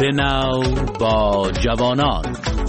شنو با جوانان.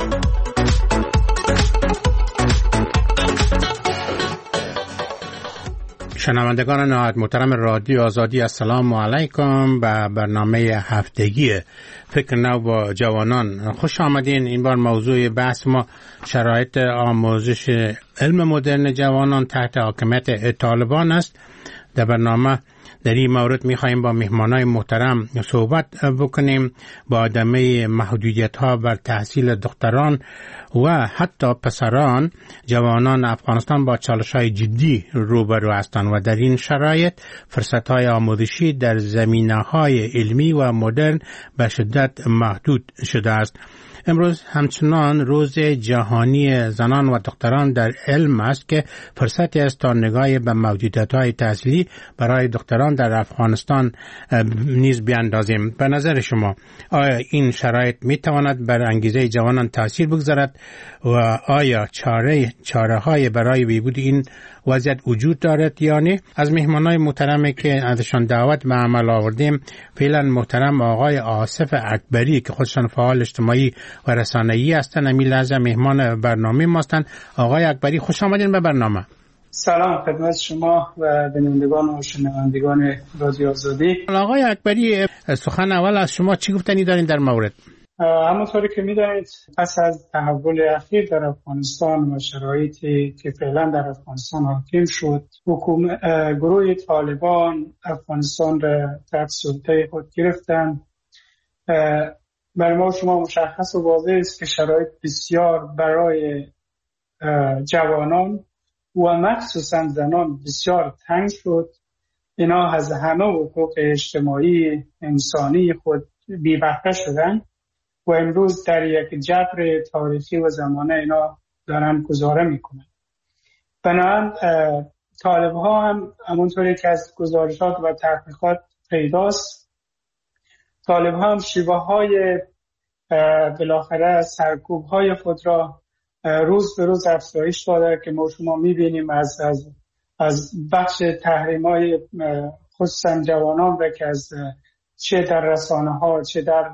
شنوندگان نهایت محترم رادیو آزادی، السلام علیکم به برنامه هفتگی فکر نو با جوانان. خوش آمدین. این بار موضوع بحث ما شرایط آموزش علم مدرن جوانان تحت حاکمیت طالبان است. در برنامه در این مورد می‌خوایم با مهمانای محترم صحبت بکنیم با ادامه محدودیت‌ها بر تحصیل دختران و حتی پسران جوانان افغانستان با چالش‌های جدی روبرو هستند و در این شرایط فرصت‌های آموزشی در زمینه‌های علمی و مدرن به شدت محدود شده است. امروز همچنان روز جهانی زنان و دختران در علم است که فرصتی است تا نگاهی به موجودیت‌های تحصیلی برای دختران در افغانستان نیز بیاندازیم. به نظر شما آیا این شرایط می‌تواند بر انگیزه جوانان تاثیر بگذارد و آیا چاره‌های برای بهبود این وضعیت وجود دارد یا نه؟ از مهمانای محترمی که ازشان دعوت به عمل آوردیم فعلا محترم آقای آصف اکبری که خودشان فعال اجتماعی و رسانه‌ای هستند، همین لحظه مهمان برنامه ما هستند. آقای اکبری خوش آمدین به برنامه. سلام خدمت شما و بینندگان و شنوندگان رادیو آزادی. آقای اکبری، سخن اول از شما چی گفتنی دارین در مورد؟ همونطوری که می‌دانید پس از تحول اخیر در افغانستان و شرایطی که فعلا در افغانستان حاکم شد، گروه طالبان افغانستان را تحت سلطه خود گرفتند. برای ما شما مشخص و واضح است که شرایط بسیار برای جوانان و مخصوصا زنان بسیار تنگ شد. اینا از همه حقوق اجتماعی انسانی خود بی بهره شدن و امروز در یک جبر تاریخی و زمانه اینا دارن گزاره میکنن. بنابراین طالب ها هم همونطوری که از گزارشات و تحقیقات پیداست، طالب ها هم شیوه های بالاخره سرکوب های خود را روز به روز افزایش داده که ما شما میبینیم از بخش تحریم های خصوصا جوانان را که از چه در رسانه ها چه در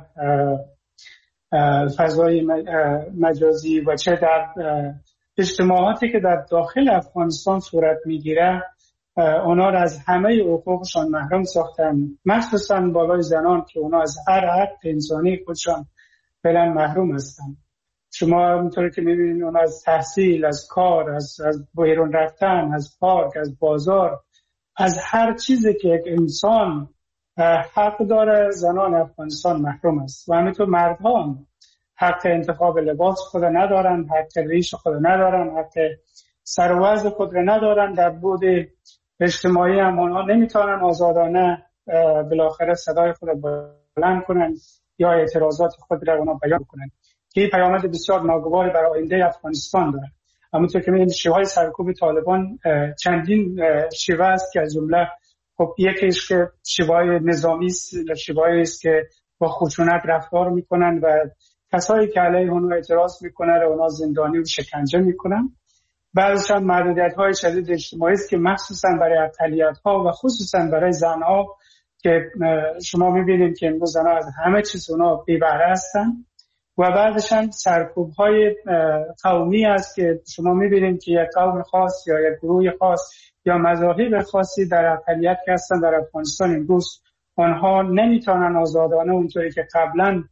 فضای مجازی و چه در اجتماعاتی که در داخل افغانستان صورت میگیره اونا را از همه حقوقشان محروم ساختن، مخصوصا بالای زنان که اونا از هر حق انسانی خودشان فعلا محروم هستن. شما همونطوری که میبینید اونا از تحصیل، از کار، از بیرون رفتن، از پارک، از بازار، از هر چیزی که یک انسان حق داره زنان افغانستان محروم است. و همینطور مردها هم حق انتخاب لباس خود ندارن، حق ریش خود ندارن، حق سروز خود را ندارن. در بود اجتماعی هم آنها نمیتونن آزادانه بالاخره صدای خود را بلند کنن یا اعتراضات خود را اونا بیان کنن که این پیامد بسیار ناگواری برای آینده افغانستان داره. همونطور که می‌بینید شیوه‌های سرکوب طالبان چندین شیوه است که از جمله خب یکیش که شیوه نظامی است، شیوه‌ای است که با خشونت رفتار میکنن و کسایی که علیه اونها اعتراض میکنن اونا زندانی و شکنجه میکنن. بعضیش هم محدودیت‌های شدید اجتماعی است که مخصوصا برای اقلیت‌ها و خصوصا برای زن‌ها که شما می‌بینید که امروز زن‌ها از همه چیز اونا بی بهره هستن. و بعدش هم سرکوب‌های قومی است که شما می‌بینید که یک قوم خاص یا یک گروه خاص یا مذاهب خاصی در اقلیت هستن در افغانستان امروز آنها نمیتونن آزادانه اونطوری که قبلا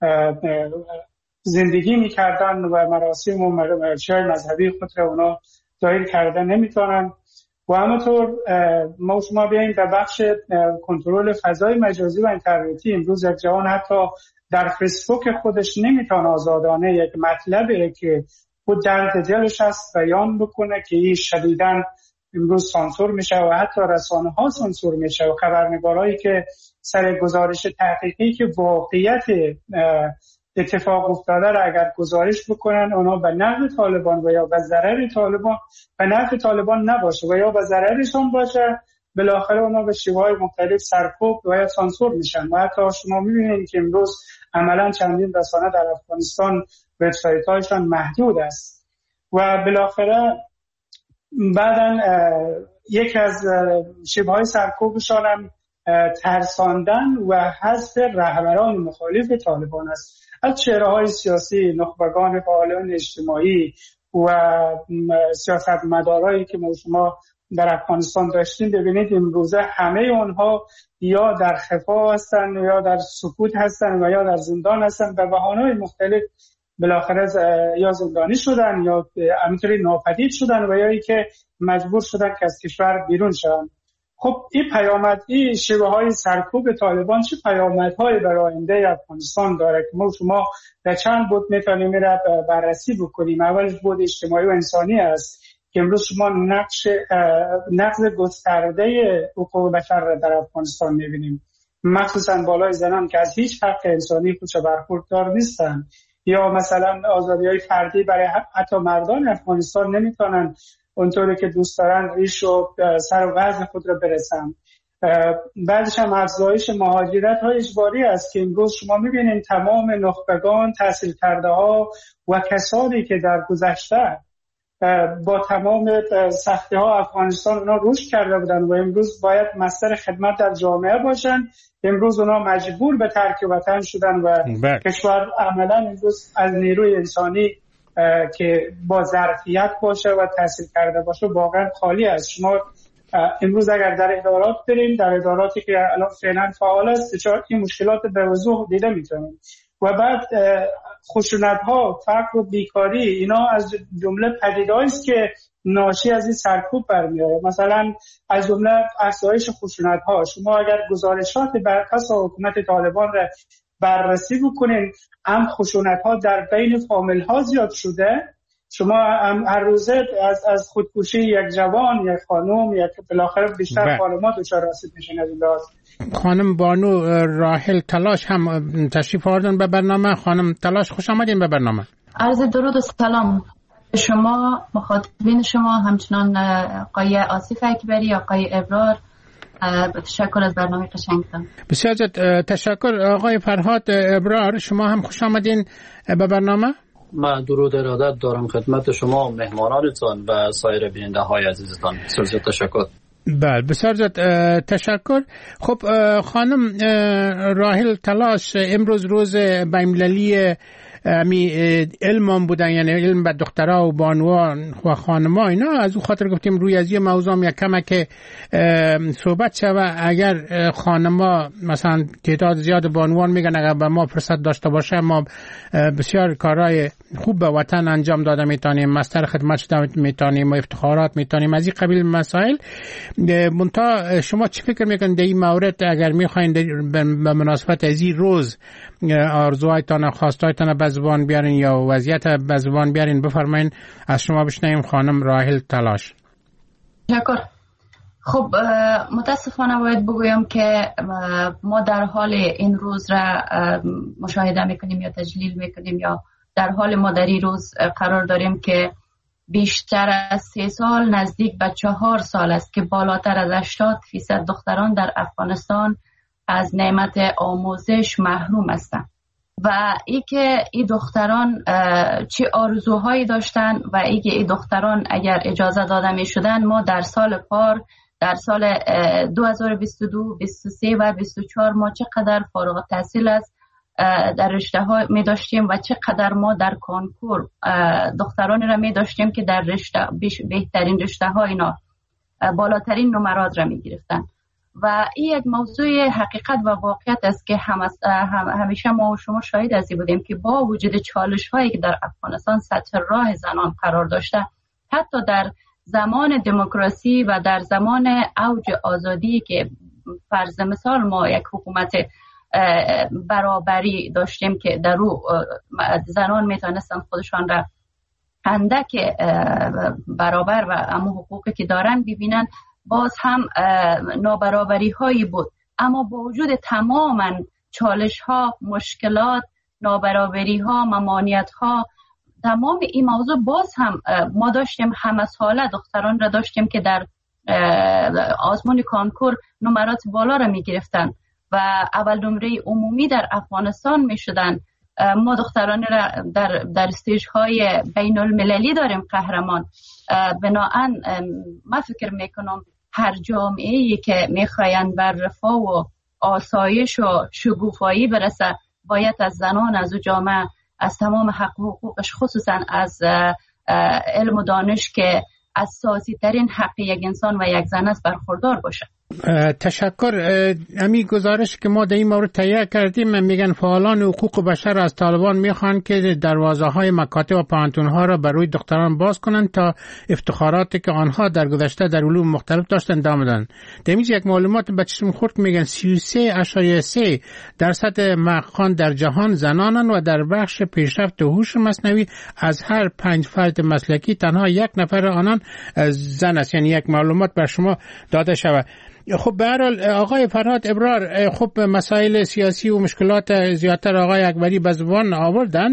زندگی میکردن و مراسم و شعائر مذهبی خود را اونا ظاهر کردن نمیتونن. و همونطور ما شما بیاییم در بخش کنترل فضای مجازی و اینترنتی امروز یک جوان حتی در فیسبوک خودش نمیتونه آزادانه یک مطلبی که خود درد دلش هست بیان بکنه که این شدیداً امروز سانسور میشه و حتی رسانه ها سانسور میشه و خبرنگارایی که سر گزارش تحقیقی که واقعیت اتفاق افتاده را اگر گزارش بکنن اونا به نفع طالبان و یا به ضرر طالبان به نفع طالبان نباشه و یا به ضررشون باشه، بالاخره اونا به شیوه‌های مختلف سرکوب و یا سانسور میشن. و حتی شما میبینید که امروز عملا چندین رسانه در افغانستان وبسایت‌هایشان محدود است و بالاخره بعدن یکی از شیوه‌های سرکوبشان هم ترساندن و حذف رهبران مخالف طالبان است. از چهره‌های سیاسی، نخبگان فعالان اجتماعی و سیاستمدارایی که شما در افغانستان داشتیم، ببینید امروزه همه اونها یا در خفا هستن یا در سکوت هستن و یا در زندان هستن به بهانه‌های مختلف. بالاخره یا زندانی شدن یا همینطوری ناپدید شدن و یا ای که مجبور شدن که از کشور بیرون شدن. خب این پیامد، این شیوه‌های سرکوب طالبان چه پیامدهایی برای آینده افغانستان داره که ما شما در چند بود میتونیم بررسی بکنیم. اولش بود اجتماعی و انسانی است که امروز شما نقض گسترده حقوق بشر را در افغانستان می‌بینیم، مخصوصا بالای زنان که از هیچ حق انسانی خودش برخوردار نیستن، یا مثلا آزادی‌های فردی برای حتی مردان افغانستان نمیتونن اونطوری که دوست دارن ریش و سر و وضع خود را برسن. بعدش هم افزایش مهاجرت‌های اجباری است که امروز شما می‌بینید تمام نخبگان، تحصیل کرده ها و کسانی که در گذشته با تمام سختی ها افغانستان اونا رشد کرده بودن و امروز باید مصدر خدمت در جامعه باشن، امروز اونا مجبور به ترک وطن شدن و کشور عملا امروز از نیروی انسانی که با ظرفیت باشه و تحصیل کرده باشه واقعا خالی است. شما امروز اگر در ادارات بریم، در اداراتی که الان فعلا فعال است، این مشکلات به وضوح دیده میتونیم. و بعد خشونت‌ها، فقر و بیکاری، اینا از جمله پدیده‌ای است که ناشی از این سرکوب برمیاد. مثلا از جمله افزایش خشونت‌ها، شما اگر گزارشات برخلاف حکومت طالبان را بررسی بکنین، هم خشونت‌ها در بین فامیل‌ها زیاد شده. شما هر روزه از خودکشی یک جوان، یک خانم، یک بالاخره بیشتر خانم‌ها دچار آسیب میشن. از این لحاظ خانم بانو راحل تلاش هم تشریف آوردن به برنامه. خانم تلاش خوش آمدین به برنامه. عرض درود و سلام شما، مخاطبین شما، همچنان آقای آصف اکبری، آقای ابرار. تشکر از برنامه قشنگتان. بسیار تشکر. آقای فرهاد ابرار، شما هم خوش آمدین به برنامه. من درود ارادت دارم خدمت شما، مهمانانتان و سایر بیننده های عزیزتان. بسیار تشکر. بله بسیار تشکر. خب خانم راحل تلاش، امروز روز بین‌المللی علم بودن، یعنی علم به دخترها و بانوان و خانم‌ها، اینا از اون خاطر گفتیم روی از این موضوع یک کمک صحبت شود. اگر خانم‌ها مثلا تعداد زیاد بانوان میگن اگر به ما فرصت داشته باشه ما بسیار کارهای خوب به وطن انجام داده میتونیم، مستر خدمت شده میتونیم و افتخارات میتونیم، از این قبیل مسائل. منتها شما چی فکر میکنید در این مورد؟ اگر میخواین به مناسبت از این روز آرزوهایتان و خواستهایتان به زبان بیارین یا وضعیت به زبان بیارین، بفرمایین. از شما بشنویم خانم راحل تلاش. تشکر. خب متاسفانه باید بگویم که ما در حال این روز را مشاهده میکنیم یا تجلیل میکنیم یا در حال ما در این روز قرار داریم که بیشتر از 3 سال نزدیک به 4 سال است که بالاتر از 80% دختران در افغانستان از نعمت آموزش محروم هستند و ای که این دختران چه آرزوهایی داشتن و ای که این دختران اگر اجازه داده می شدن، ما در سال پار در سال 2022 23 و 24 ما چقدر فارغ التحصیل است در رشته ها می داشتیم و چقدر ما در کنکور دخترانی را می داشتیم که در رشته بهترین رشته ها اینا بالاترین نمرات را می گرفتن. و این یک موضوع حقیقت و واقعیت است که همیشه ما و شما شاهد ازی بودیم که با وجود چالش هایی که در افغانستان سطح راه زنان قرار داشته، حتی در زمان دموکراسی و در زمان اوج آزادی که فرض مثال ما یک حکومت برابری داشتیم که در او زنان میتونستن خودشان را اندک برابر و اما حقوقی که دارن ببینن، باز هم نابرابری هایی بود. اما با وجود تماما چالش ها، مشکلات، نابرابری ها، ممانعت ها، تمام این موضوع باز هم ما داشتیم همه ساله دختران را داشتیم که در آزمون کانکور نمرات بالا را می گرفتن و اول نمره عمومی در افغانستان می شدن. ما دختران را در استیج های بین المللی داریم قهرمان. بناهن من فکر میکنم هر جامعه‌ای که میخواین بر رفاه و آسایش و شکوفایی برسه باید از زنان از او جامعه از تمام حق و حقوقش خصوصا از علم و دانش که اساسی ترین حق یک انسان و یک زن است برخوردار باشه. تشکر. امی گزارش که ما در این مورد تهیه کردیم میگن فعالان حقوق بشر از طالبان میخوان که دروازه های مکاتب و پانتون ها را برای دختران باز کنند تا افتخاراتی که آنها در گذشته در علوم مختلف داشتن ادامه دهند. در اینجا یک معلومات به چشم خورد میگن 33.3% مخوان در جهان زنانن و در بخش پیشرفت هوش مصنوعی از هر 5 فرد مسلکی تنها 1 نفر آنان زن است. یعنی یک معلومات بر شما داده شود. خب به هر حال آقای فرهاد ابرار، خب مسائل سیاسی و مشکلات زیادتر آقای اکبری به زبان آوردن.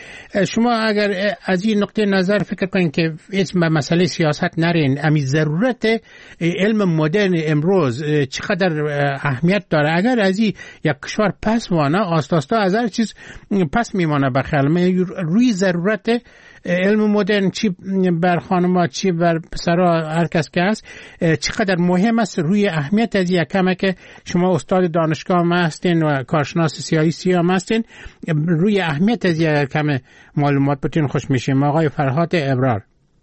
شما اگر از این نقطه نظر فکر کنید که اسم مسئله سیاست نرین، امی ضرورت علم مدرن امروز چقدر اهمیت داره؟ اگر از این یک کشور پس وانه آستاستا از هر چیز پس میمانه بخیال روی ضرورت علم مدرن، چی بر خانم‌ها چی بر پسرها هر کس که هست چقدر مهم است. روی اهمیت از یک کمه که شما استاد دانشگاه هم هستین و کارشناس سیاسی هم هستین، روی اهمیت از یک کمه معلومات بتون خوش میشیم. آقای فرهاد ابرار.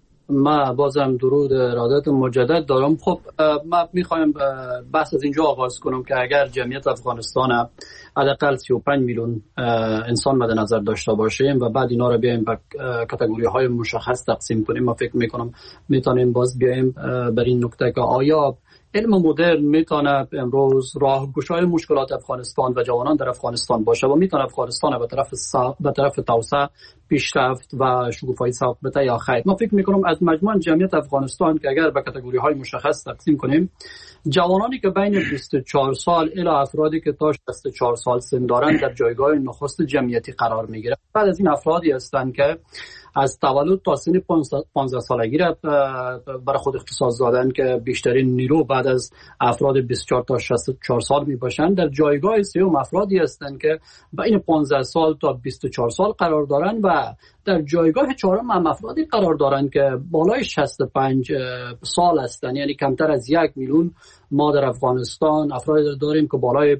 ما بازم درود ارادت مجدد دارم. خب ما میخوایم بحث از اینجا آغاز کنم که اگر جمعیت افغانستان حداقل 35 میلیون انسان مد نظر داشته باشیم و بعد اینا رو بیایم به کاتگوری های مشخص تقسیم کنیم، ما فکر میکنم میتونیم باز بیایم بر این نکته که آیا علم مدرن میتونه امروز راهگشای مشکلات افغانستان و جوانان در افغانستان باشه و میتونه افغانستان به طرف توسعه پیشرفت و شکوفایی ساخت بده یا خیر. ما فکر میکنم از مجموع جمعیت افغانستان که اگر به کاتگوری های مشخص تقسیم کنیم، جوانانی که بین 24 سال الی افرادی که تا 64 سال سن دارند در جایگاه نخست جمعیتی قرار میگیرند. بعد از این افرادی هستند که از تولد تا سن 15 سالگی را برای خود اختصاص دادن که بیشترین نیرو بعد از افراد 24 تا 64 سال می باشند. در جایگاه سوم افرادی هستند که بین 15 سال تا 24 سال قرار دارند و در جایگاه چهارم هم افرادی قرار دارند که بالای 65 سال هستند. یعنی کمتر از 1 میلیون ما در افغانستان افرادی داریم که بالای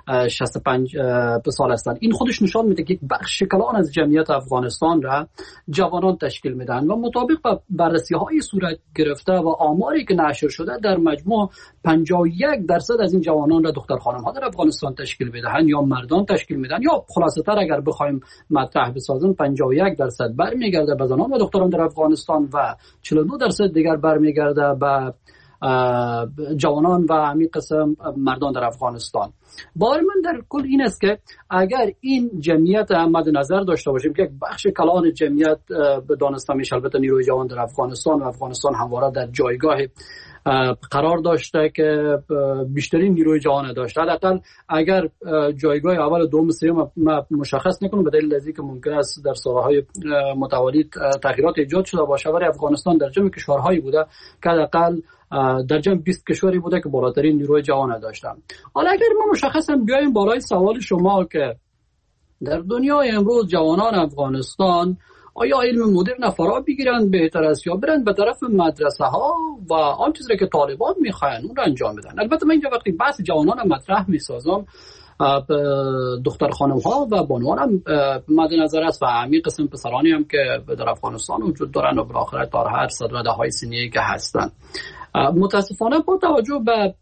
65 سال هستند. این خودش نشان میده که یک بخش کلان از جمعیت افغانستان را جوانان تشکیل میدن و مطابق با بررسی های صورت گرفته و آماری که نشر شده در مجموع 51% از این جوانان را دختر خانم ها در افغانستان تشکیل میدهند یا مردان تشکیل میدن، یا خلاصه تر اگر بخوایم مطرح بسازیم 51% برمیگرده به زنان و دختران در افغانستان و 42% دیگر برمیگرده به جوانان و همین قسم مردان در افغانستان. باور من در کل این است که اگر این جمعیت مد نظر داشته باشیم که یک بخش کلان جمعیت به دانسته میشه، البته نیروی جوان در افغانستان و افغانستان همواره در جایگاه قرار داشته که بیشترین نیروی جوان داشته، حداقل اگر جایگاه اول دوم سوم مشخص نکنم به دلیل ازی که ممکن است در سالهای متوالی تغییرات ایجاد شده باشه، ولی افغانستان در جمع کشورهایی بوده که حداقل در جمع 20 کشوری بوده که بالاترین نیروی جوان داشتن. حالا اگر ما مشخصا بیایم بالای سوال شما که در دنیای امروز جوانان افغانستان آیا علم مدرن فرا بگیرند بهتر است یا برند به طرف مدرسه ها و آن چیزی که طالبان میخواین اون رو انجام بدن؟ البته من اینجا وقتی بحث جوانان مطرح میسازم دختر خانم ها و بانوان هم مد نظر است و همین قسم پسرانی هم که در افغانستان وجود دارن و بالاخره تا هر رده های سنی که هستن. متاسفانه با توجه به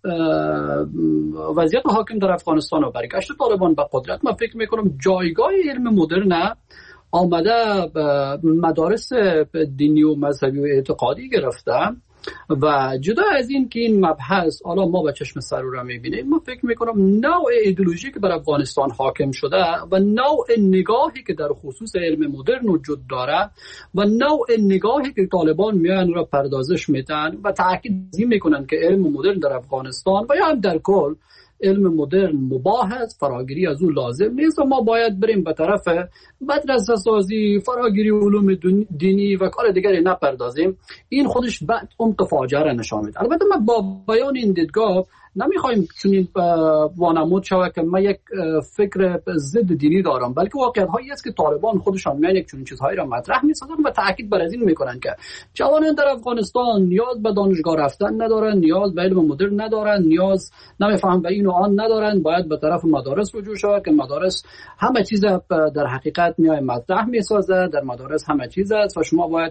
وضعیت حاکم در افغانستان و برگشت طالبان به قدرت، من فکر میکنم جایگاه علم مدرن آمده مدارس دینی و مذهبی و اعتقادی گرفته و جدا از این که این مبحث حالا ما به چشم سر رو میبینیم، من فکر میکنم نوع ایدئولوژی که بر افغانستان حاکم شده و نوع نگاهی که در خصوص علم مدرن وجود داره و نوع نگاهی که طالبان میان را پردازش میدن و تاکید میکنن که علم مدرن در افغانستان و یا هم در کل علم مدرن مباح است، فراگیری از اون لازم نیست و ما باید بریم به طرف مدرسه سازی، فراگیری علوم دینی و کار دیگری نپردازیم. این خودش بعد عمق فاجعه را نشان میده. البته من با بیان این دیدگاه نمیخوایم چنین وانمود شود که من یک فکر ضد دینی دارم، بلکه واقعیت هایی است که طالبان خودشان میان یک چنین چیزهایی را مطرح میسازن و تاکید بر از این میکنن که جوانان در افغانستان نیاز به دانشگاه رفتن ندارن، نیاز به علم مدرن ندارن، نیاز نمیفهم به این و آن ندارن، باید به طرف مدارس رجوع شود که مدارس همه چیز در حقیقت میای مطرح میسازه، در مدارس همه چیز است و شما باید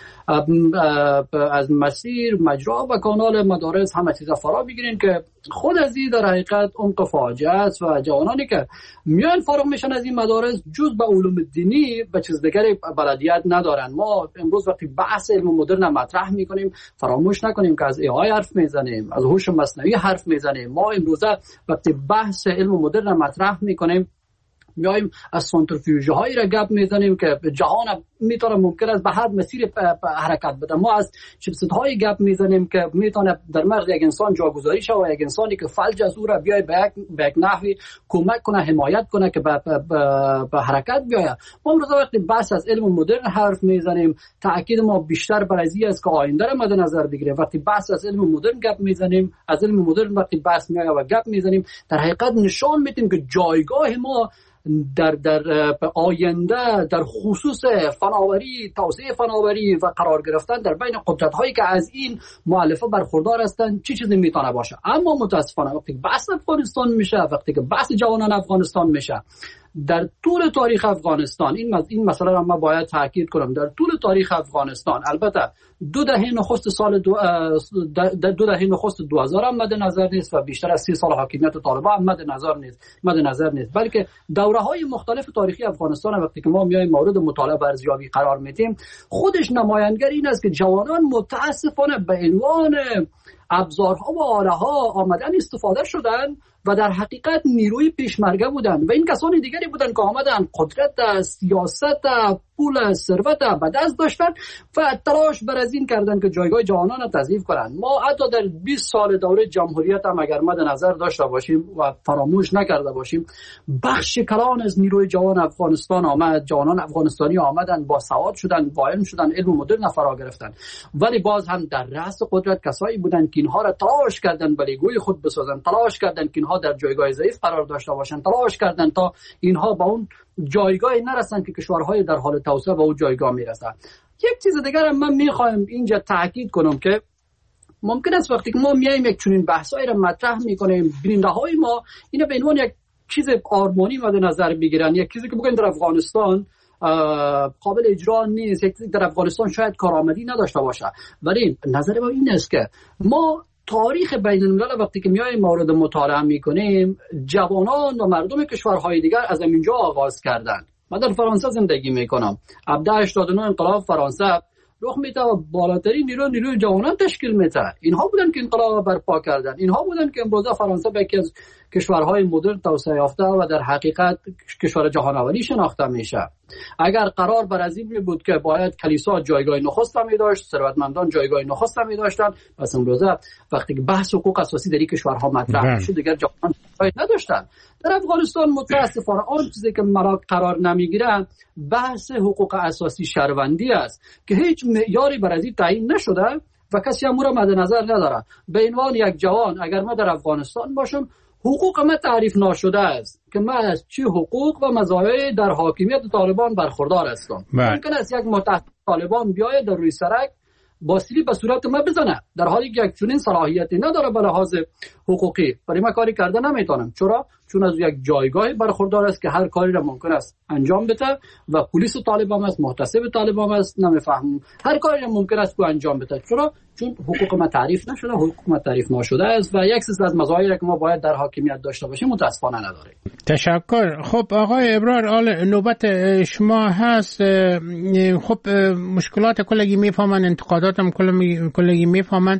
از مسیر مجرا و کانال مدارس همه چیز فرا بگیرین که خود از این در حقیقت عمق فاجعه است و جوانانی که میان فارغ میشن از این مدارس جز به علوم دینی به چیز دیگری بلدیت ندارن. ما امروز وقتی بحث علم مدرن مطرح میکنیم فراموش نکنیم که از AI حرف میزنیم، از هوش مصنوعی حرف میزنیم. ما امروز وقتی بحث علم مدرن مطرح میکنیم میایم از سانتریفیوژ هایی را گپ میزنیم که جهان میتونه ممکن است به هر مسیر حرکت بده. ما از چیپست های گپ میزنیم که میتونه در مغز یک انسان جاگذاری شه و یک انسانی که فلج از او را بیای به یک نحوی کمک کنه، حمایت کنه که به حرکت بیاید. ما امروز وقتی بحث از علم مدرن حرف میزنیم تاکید ما بیشتر بر از این است که آینده را مد نظر بگیریم. وقتی بحث از علم مدرن گپ میزنیم، از علم مدرن وقتی بحث میاد و گپ میزنیم در حقیقت نشان میدیم که جایگاه ما در آینده در خصوص فناوری، توسعه فناوری و قرار گرفتن در بین قدرت هایی که از این مؤلفه برخوردار هستند چی چیزی میتونه باشه. اما متاسفانه وقتی بحث افغانستان میشه، وقتی که بحث جوانان افغانستان میشه، در طول تاریخ افغانستان این مسئله را من باید تاکید کنم، در طول تاریخ افغانستان البته دو دهه نخست 2000 هم مد نظر نیست و بیشتر از 30 سال حاکمیت طالبان هم مد نظر نیست بلکه دوره‌های مختلف تاریخی افغانستان وقتی که ما میایم مورد مطالعه و ارزیابی قرار میدیم خودش نمایانگر این است که جوانان متاسفانه به عنوان ابزارها و آله‌ها آمدن استفاده شدن و در حقیقت نیروی پیشمرگه بودن و این کسانی دیگری بودن که آمدن قدرت، سیاست، پول، ثروت به دست داشتن و تلاش بر از این کردن که جایگاه جوانان را تضعیف کنند. ما حتی در 20 سال دوره جمهوریت هم اگر مد نظر داشته باشیم و فراموش نکرده باشیم بخش کلان از نیروی جوان افغانستان آمد، جوانان افغانستانی آمدن، با سواد شدن، با علم شدن، علم مدرن فرا گرفتن، ولی باز هم در رأس قدرت کسایی بودن که اینها را تلاش کردن بلیگوی خود بسازن، تلاش کردن که اینها در جایگاه ضعیف قرار داشته باشند، تلاش کردن تا اینها با اون جایگاهی نرسن که کشورهای در حال توسعه به اون جایگاه میرسن. یک چیز دیگر هم من میخوایم اینجا تاکید کنم که ممکن است وقتی که ما میایم یک چنین بحثایی را مطرح میکنیم بیننده های ما اینا به عنوان یک چیز آرمانی مد نظر بگیرن، یک چیزی که بگن در افغانستان قابل اجرا نیست، یک چیزی در افغانستان شاید کارآمدی نداشته باشه. ولی نظر ما این است که ما تاریخ بین الملل وقتی که میایم مورد مطالعه میکنیم جوانان و مردم کشورهای دیگر از اینجا آغاز کردن. من در فرانسه زندگی میکنم. 1789 انقلاب فرانسه رخ میده و بالاترین نیروی جوانان تشکیل میده. اینها بودن که انقلاب برپا کردن، اینها بودن که امروزه فرانسه به یکی از کشورهای مدرن توسعه یافته و در حقیقت کشور جهان اولی شناخته میشه. اگر قرار بر از این بود که باید کلیسا جایگاه نخست می داشت، ثروتمندان جایگاه نخست می داشتن، پس امروزه وقتی که بحث حقوق اساسی در این کشورها مطرح شد دیگر جوانان نداشتن. در افغانستان متاسفانه آن چیزی که قرار نمیگیره بحث حقوق اساسی شهروندی است که هیچ معیاری بر از این تعیین نشده و کسی هم را مد نظر نداره. به عنوان یک جوان اگر من در افغانستان باشم حقوق من تعریف ناشده است که من از چه حقوق و مزایای در حاکمیت طالبان برخوردار هستم. ممکن است یک متحد طالبان بیاید در روی سرک با سیلی به صورت ما بزنه در حالی که یک چنین صلاحیتی نداره به لحاظ حقوقی، ولی من کاری کرده نمیتونم. چرا؟ چون از یک جایگاه برخوردار است که هر کاری را ممکن است انجام بده و پلیس طالبان است، محتسب طالبان است، نمیفهمم هر کاری را ممکن است که انجام بده. چرا؟ چون حقوق ما تعریف نشده، حقوق ما تعریف نشده است و یک سری از مزایایی که ما باید در حاکمیت داشته باشیم متاسفانه نداریم. تشکر. خب آقای ابرار نوبت شما هست. خب مشکلات کلگی میفهمن، انتقادات هم کلگی میفهمن.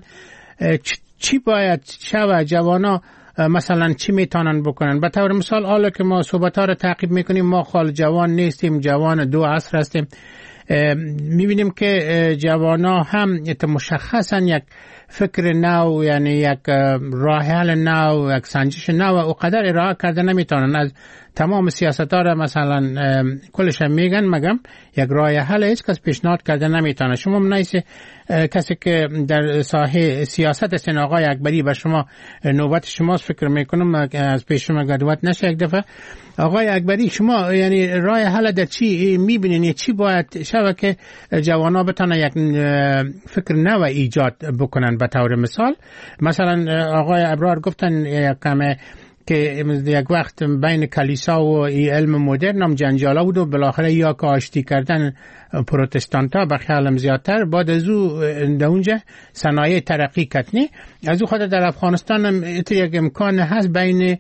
چی باید شود جوانا مثلا چی میتونن بکنن؟ به طور مثال حالا که ما صحبت ها رو تعقیب میکنیم ما خال جوان نیستیم، جوان دو عصر هستیم، میبینیم که جوانا هم مشخصا یک فکر نو، یعنی یک راه حل نو، یک سنجش نو و قدر ارائه کرده نمیتونن. از تمام سیاست‌ها را مثلا کلش میگن، مگم یک راه حل هیچ کس پیشنهاد کرده نمیتونه. شما منیسه کسی که در ساحه سیاست سن آقای اکبری، به شما نوبت شماست، فکر میکنم از پیش شما گردوات نشه یک دفعه. آقای اکبری، شما یعنی راه حل در چی میبینین؟ چی باید شوه که جوانا بتانه یک فکر نو ایجاد بکنن؟ به طور مثلا آقای ابرار گفتن یک کمه که یک وقت بین کلیسا و علم مدرن هم جنجالا بود و بالاخره یا که آشتی کردن پروتستانتا به خیالم زیادتر، بعد از او در اونجا صنایع ترقی کتنی. از او خود در افغانستان هم یک امکان هست بین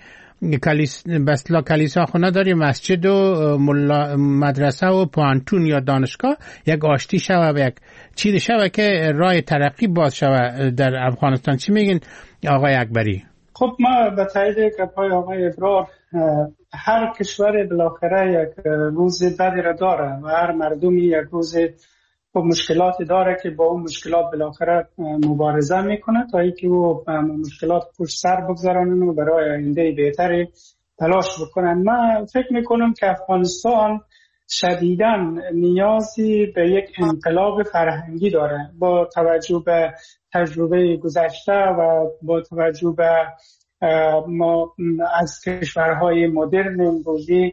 کلیسا خونه داری، مسجد و مدرسه و پوانتون یا دانشگاه، یک آشتی شوه و یک چیز شوه که راه ترقی باز شوه در افغانستان. چی میگین آقای اکبری؟ خب ما به تایید گپ‌های آقای ابرار، هر کشور بالاخره یک روز بدی را داره و هر مردمی یک روز با مشکلاتی داره که با اون مشکلات بالاخره مبارزه میکنه تا اینکه او مشکلات پشت سر بگذارن و برای آینده بهتری تلاش بکنن. من فکر میکنم که افغانستان شدیداً نیازی به یک انقلاب فرهنگی داره، با توجه به تجربه گذشته و با توجه به ما از کشورهای مدرن امروزی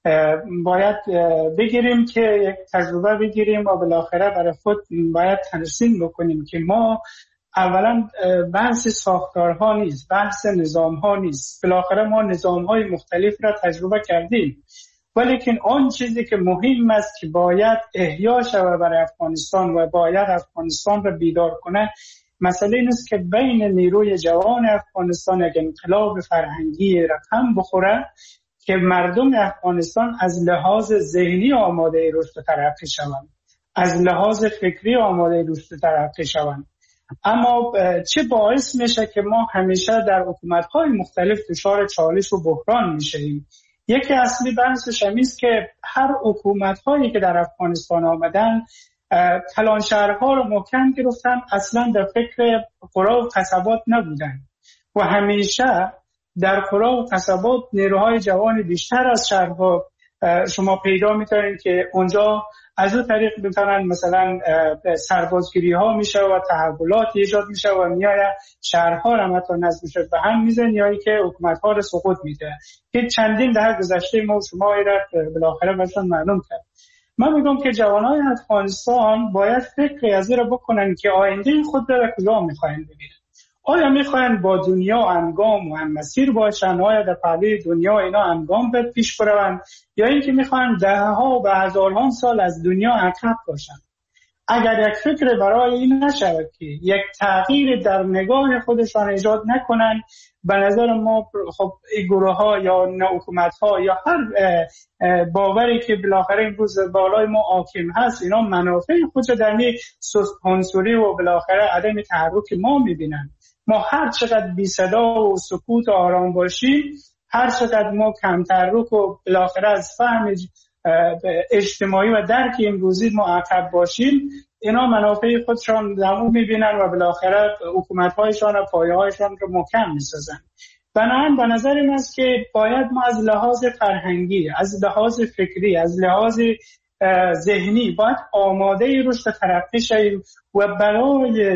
باید بگیریم که یک تجربه بگیریم و بالاخره برای خود باید ترسیم بکنیم که ما اولا بحث ساختارها نیست، بحث نظامها نیست. بالاخره ما نظامهای مختلف را تجربه کردیم، ولیکن آن چیزی که مهم است که باید احیا شود برای افغانستان و باید افغانستان را بیدار کنه، مسئله این است که بین نیروی جوان افغانستان یک انقلاب فرهنگی رقم بخوره که مردم افغانستان از لحاظ ذهنی آماده رشد و ترقی شوند، از لحاظ فکری آماده رشد و ترقی شوند. اما چه باعث میشه که ما همیشه در حکومت‌های مختلف دچار چالش و بحران میشیم؟ یکی اصلی بحثش این است که هر حکومت‌هایی که در افغانستان آمدن کلان شهرها رو محکم گرفتن، اصلا در فکر قرا و قصبات نبودن و همیشه در قرا و قصبات نیروهای جوان بیشتر از شهرها شما پیدا می‌کنید که اونجا از اون طریق میتونن مثلا سربازگیری ها میشه و تحولات ایجاد میشه و میای شهرها رو حتی نزدیک به هم میزن، یا اینکه حکومت ها رو سقوط میده که چندین دهه گذشته ما شما بالاخره براتون معلوم کرد. من میگم که جوانای افغانستان باید فکر از این رو بکنن که آینده خود رو کجا میخواین ببینن. آیا میخواین با دنیا همگام و هم مسیر باشن؟ آیا در پهلوی دنیا اینا همگام به پیش برون، یا اینکه میخواین دهها و هزاران سال از دنیا عقب باشن؟ اگر یک فکر برای این نشود که یک تغییر در نگاه خودشان ایجاد نکنن، به نظر ما خب این گروه ها یا حکومت ها یا هر باوری که بالاخره امروز بالای ما حاکم هست، اینا منافع خود در این عنصری و بالاخره عدم تحرک ما میبینن. ما هر چقدر بی صدا و سکوت و آرام باشیم، هر چقدر ما کم تحرک و بالاخره از فهم اجتماعی و درک امروزی ما عقب باشیم، اینا منافع خودشان زمون میبینن و بالاخره حکومت‌هایشان و پایه‌هایشان رو محکم میسازن. بنابراین به نظر من است که باید ما از لحاظ فرهنگی، از لحاظ فکری، از لحاظ ذهنی باید آماده رشد ترقی شویم و برای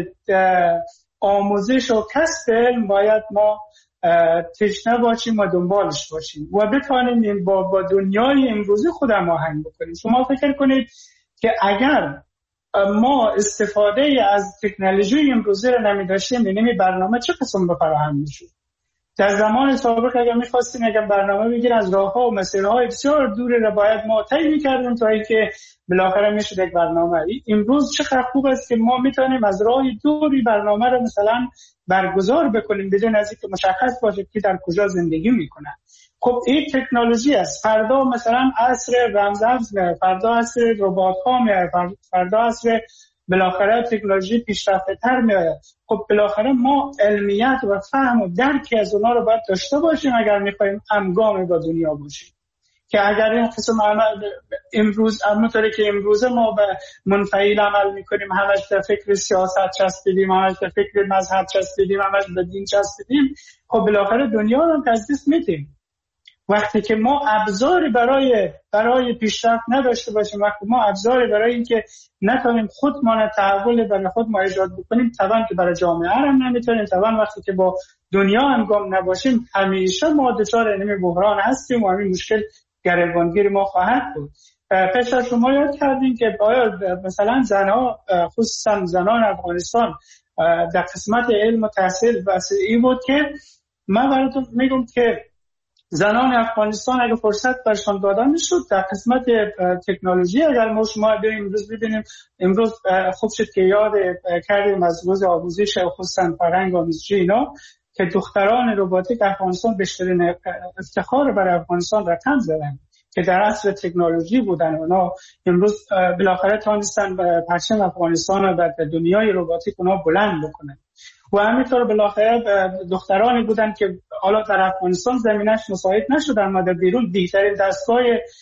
آموزش و کسب علم باید ما تشنه باشیم و دنبالش باشیم و بتوانیم با دنیای امروزی خود هماهنگ بکنیم. شما فکر کنید که اگر ما استفاده از تکنولوژی امروزی رو نمی‌داشتیم، این برنامه چه قسم فراهم می‌شد؟ در زمان سابق اگر می‌خواستیم برنامه بگیریم از راه‌ها و مسیرهای بسیار دوری رو باید ما طی می‌کردیم تا اینکه بالاخره میشد یک برنامه. امروز چقدر خوب است که ما میتونیم از راه دوری برنامه رو مثلا برگزار بکنیم بدون از اینکه مشخص باشه که در کجا زندگی میکنه. خب این تکنولوژی است. فردا مثلا عصر رمزارز میاد، فردا عصر ربات‌ها میاد، فردا عصر بالاخره تکنولوژی پیشرفته‌تر میاد. خب بالاخره ما علمیت و فهم و درک از اونها رو باید داشته باشیم اگر میخوایم همگام با دنیا باشیم. که اگر این قسم عمل امروز همونطوری که امروزه ما به منفعل عمل میکنیم، همش در فکر سیاست چسبیدیم، همش در فکر مذهب چسبیدیم، همش به دین چسبیدیم، خب بالاخره دنیا رو هم از دست میدیم. وقتی که ما ابزاری برای پیشرفت نداشته باشیم، وقتی ما ابزاری برای اینکه نتونیم خودمان تحول برای خود ما ایجاد بکنیم، طبعا که برای جامعه هم نمیتونیم، طبعا وقتی که با دنیا همگام نباشیم همیشه ما دچار این بحران هستیم و همین مشکل گریبانگیر ما خواهد بود. پیشتر شما یاد کردیم که مثلا زنها، خصوصا زنان افغانستان در قسمت علم و تحصیل وسیعی بود که من براتون میگم که زنان افغانستان اگه فرصت برشان داده میشد در قسمت تکنولوژی، اگر ما شما امروز ببینیم، امروز خوب شد که یاد کردیم از روز آموزش خصوصا فرهنگ آموزشی اینا که دختران رباتیک افغانستان بیشترین افتخار برای افغانستان رقم زدن که در عصر تکنولوژی بودن. اونا امروز بالاخره تونستن پرچم افغانستان رو در دنیای رباتیک اونا بلند بکنن و همینطور بالاخره دخترانی بودن که حالا در افغانستان زمینش مساعد نشد، اما در بیرون دیگرین دستگاه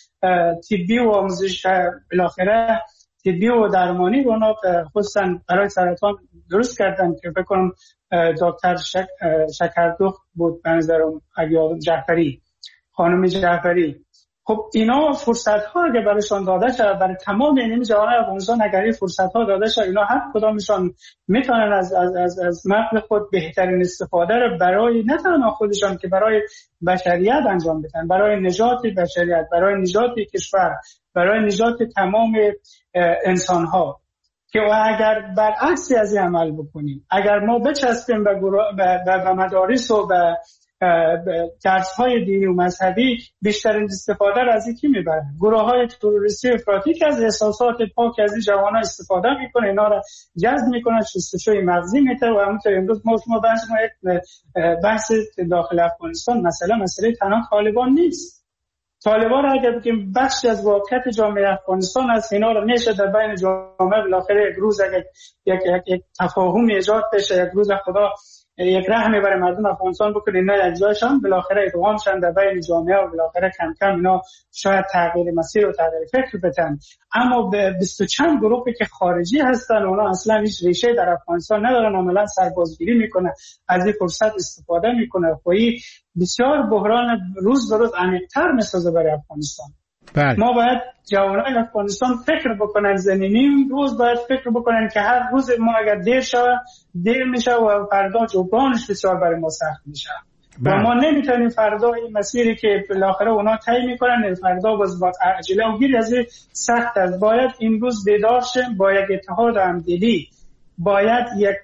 طبی و آموزش بالاخره طبی و درمانی رو اونا خصوصا برای سرطان درست کردن که بکنم دکتر شکردخت بود به نظرم، جعفری، خانم جعفری. خب اینا فرصت ها اگه برایشان داده شد، برای تمام این جوانان افغانستان اگر این فرصت ها داده شد، اینا هر کدامشان میتونن از مغز خود بهترین استفاده رو برای نه تنها خودشان که برای بشریت انجام بدن، برای نجات بشریت، برای نجات کشور، برای نجات تمام انسان ها. که اگر برعکسی از این عمل بکنیم، اگر ما بچسبیم به مدارس و به درس‌های دینی و مذهبی، بیشترین استفاده را از کی میبرن؟ گروه‌های تروریستی افراطی که از احساسات پاک از این جوانان استفاده میکنه، اینا را جذب میکنه، شستشوی مغزی میده. و همونطور امروز ما بحث داخل افغانستان مسئله تنها طالبان نیست. طالبان اگر بگیم بخشی از واقعیت جامعه افغانستان است، اینا رو میشه در بین جامعه بالاخره یک روز اگر یک تفاهم ایجاد بشه، یک روز خدا یک رحمی برای مردم افغانستان بکنه، اینا یک جایشان بالاخره ادغام شدن در بین جامعه و بالاخره کم کم اینا شاید تغییر مسیر و تغییر فکر بدن. اما به 20 چند گروهی که خارجی هستن، اونا اصلا هیچ ریشه در افغانستان ندارن، عملا سربازگیری میکنه، از این فرصت استفاده میکنه. خودی بسیار بحران روز به روز عمیق‌تر میسازه برای افغانستان. ما باید جوانان افغانستان فکر بکنن، زمینیم روز باید فکر بکنن که هر روز ما اگر دیر میشه و فردا جبرانش بسیار برای ما سخت میشه و ما نمیتونیم فردا این مسیری که بالاخره اونا طی میکنن فردا باز عجله و گیری از سخت است. باید امروز بیدار شیم، با یک اتحاد همدلی باید یک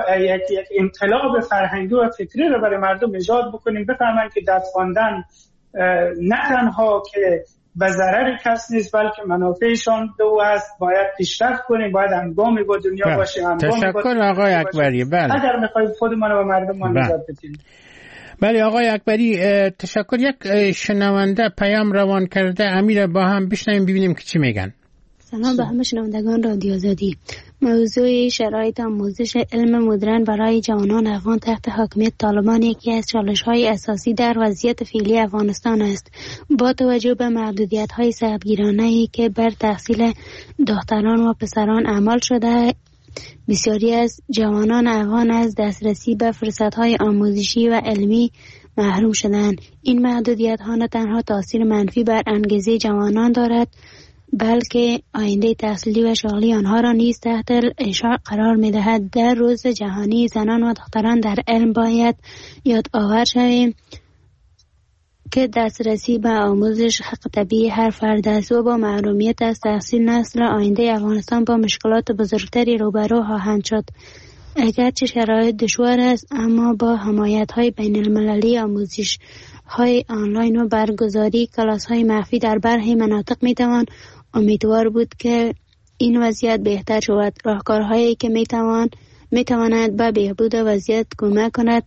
انقلاب فرهنگی و فکری رو برای مردم ایجاد بکنیم، بفهمن که دست خواندن نه تنها که به ضرر کس نیست بلکه منافعشان دو است. باید پیشرفت کنیم، باید همگامی با دنیا باشیم. تشکر آقای اکبری. بله، اگر میخوایم خودمان و مردمان نجات بدیم. بله آقای اکبری، تشکر. یک شنونده پیام روان کرده، امیر با هم بشنویم ببینیم که چی میگن. سلام به همه شنوندگان رادیو آزادی. موضوع شرایط آموزش علم مدرن برای جوانان افغان تحت حاکمیت طالبان یکی از چالش‌های اساسی در وضعیت فعلی افغانستان است. با توجه به محدودیت‌های سختگیرانه‌ای که بر تحصیل دختران و پسران اعمال شده، بسیاری از جوانان افغان از دسترسی به فرصت‌های آموزشی و علمی محروم شدند. این محدودیت‌ها نه تنها تاثیر منفی بر انگیزه جوانان دارد، بلکه آینده تحصیلی و شغلی آنها را نیز تحت اشعاع قرار می‌دهد. در روز جهانی زنان و دختران در علم باید یادآور شویم که دسترسی به آموزش حق طبیعی هر فرد است و با محرومیت از تحصیل نسل آینده افغانستان با مشکلات بزرگتری روبرو خواهند شد. اگرچه شرایط دشوار است، اما با حمایت‌های بین‌المللی، آموزش‌های آنلاین و برگزاری کلاس‌های مخفی در برخی مناطق می‌توان امیدوار بود که این وضعیت بهتر شود. راهکارهایی که می‌تواند به بهبود وضعیت کمک کند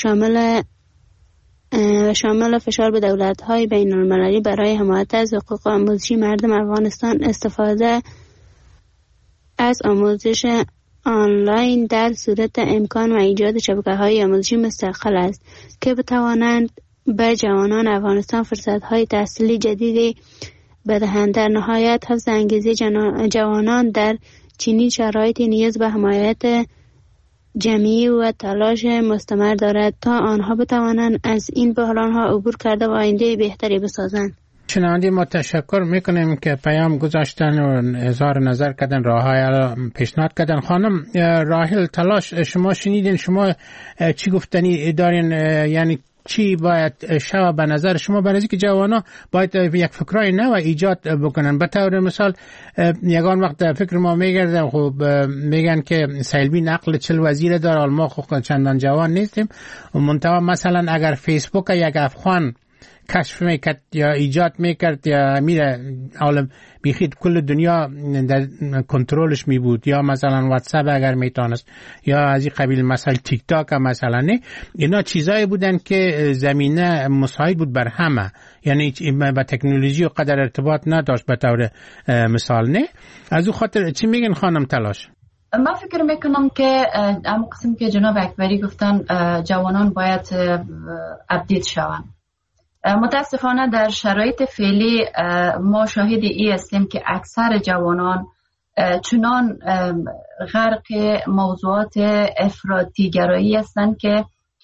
شامل فشار به دولت‌های بین‌المللی برای حمایت از حقوق آموزشی مردم افغانستان، استفاده از آموزش آنلاین در صورت امکان و ایجاد شبکه‌های آموزشی مستقل است که بتوانند به جوانان افغانستان فرصت‌های تحصیلی جدیدی بدهند. در نهایت حفظ انگیزه جوانان در چنین شرایطی نیاز به حمایت جمعی و تلاش مستمر دارد تا آنها بتوانند از این بحران‌ها عبور کرده و آینده بهتری بسازند. شنوندگان ما تشکر میکنیم که پیام گذاشتن و اظهار نظر کردن، راههای پیشنهاد کردن. خانم راحل تلاش، شما شنیدین، شما چی گفتنی دارین؟ یعنی چی باید شوه به نظر شما؟ به نظر که جوانا باید یک فکرای نو ایجاد بکنن. به طور مثال یگان وقت فکر ما میگردم، خب میگن که سیلبی نقل 40 وزیر داره، ما خب چندان جوان نیستیم. منتها مثلا اگر فیسبوک یک افغان کشف میکرد یا ایجاد میکرد یا میره عالم بیخید کل دنیا در کنترلش میبود، یا مثلا واتساپ اگر میتونست، یا از این قبیل مثلا تیک تاک مثلا، نه اینا چیزایی بودن که زمینه مساعد بود بر همه، یعنی با تکنولوژی و قدر ارتباط نداشت به طور مثال. نه از اون خاطر چی میگن خانم تلاش؟ من فکر میکنم که اما قسم که جناب اکبری گفتن جوانان باید اپدیت شوند. متاسفانه در شرایط فعلی ما شاهد ای هستیم که اکثر جوانان چنان غرق موضوعات افراطی‌گرایی هستند که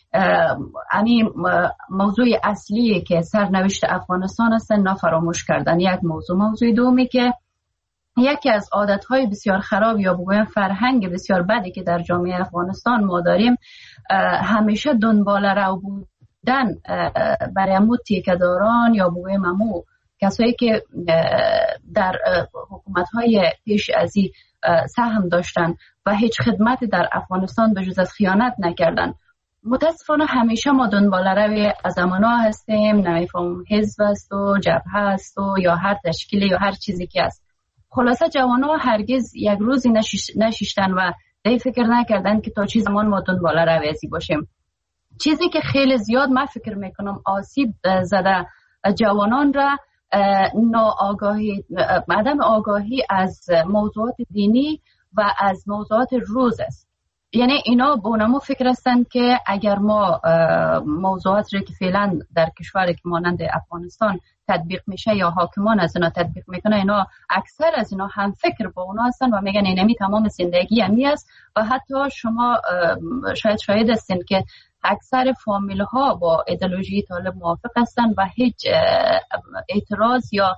موضوع اصلی که سرنوشت افغانستان است نافراموش کردن. یک موضوع دومی که یکی از عادتهای بسیار خراب یا بگویم فرهنگ بسیار بدی که در جامعه افغانستان ما داریم، همیشه دنبال رو بودن برای امو تیکه‌داران یا بگویم امو کسایی که در حکومت‌های پیش از این سهم داشتن و هیچ خدمت در افغانستان به جز از خیانت نکردن. متاسفانه همیشه ما دنبال روی از امنا هستیم، نمیفهم حزب است و جبهه است و یا هر تشکیلی یا هر چیزی که است. خلاصه جوانا هرگز یک روزی نشیشتن و دی فکر نکردن که تا چه زمان ما دنبال روی ازی باشیم. چیزی که خیلی زیاد من فکر میکنم آسیب زده جوانان را ناآگاهی، عدم آگاهی از موضوعات دینی و از موضوعات روز است. یعنی اینا به اونمو فکر هستند که اگر ما موضوعات را که فعلا در کشوری که مانند افغانستان تطبیق میشه یا حاکمان از اینا تطبیق میکنه، اینا اکثر از اینا هم فکر با اونا هستن و میگن اینمی تمام زندگی همی است. و حتی شما شاید هستین که اکثر فامیل ها با ایدئولوژی طالب موافق هستن و هیچ اعتراض یا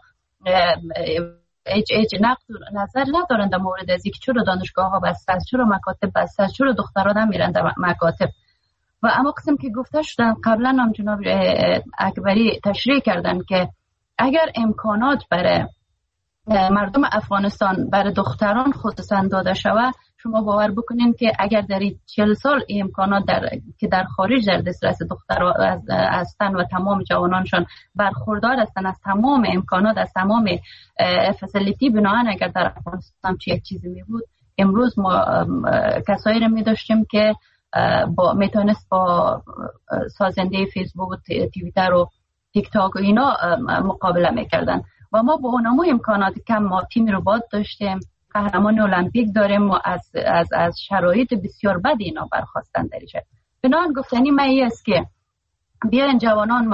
هیچ نقد نظر ندارن در مورد از اینکه چرا دانشگاه ها بسته است، چرا مکاتب بسته است، چرا دخترها نمیرن در مکاتب. و اما قسم که گفته شدن قبلا هم جناب اکبری تشریح کردن که اگر امکانات برای مردم افغانستان برای دختران خصوصا داده شود، شما باور بکنین که اگر در 40 سال این امکانات که در خارج در دسترس دخترها هستن و تمام جوانانشان برخوردار هستن از تمام امکانات، از تمام فسیلیتی، بناهن اگر در افغانستان چه یک چیزی می بود، امروز ما کسایی رو می داشتیم که میتونست با سازنده فیسبوک و توییتر و تیک تاک و اینا مقابله میکردن. و ما با اونمو امکانات کم، ما تیم رباط داشتیم، قهرمان المپیک داریم و از شرایط بسیار بد اینا برخواستن دریجه. بنابراین گفتنی من است که بیاین جوانان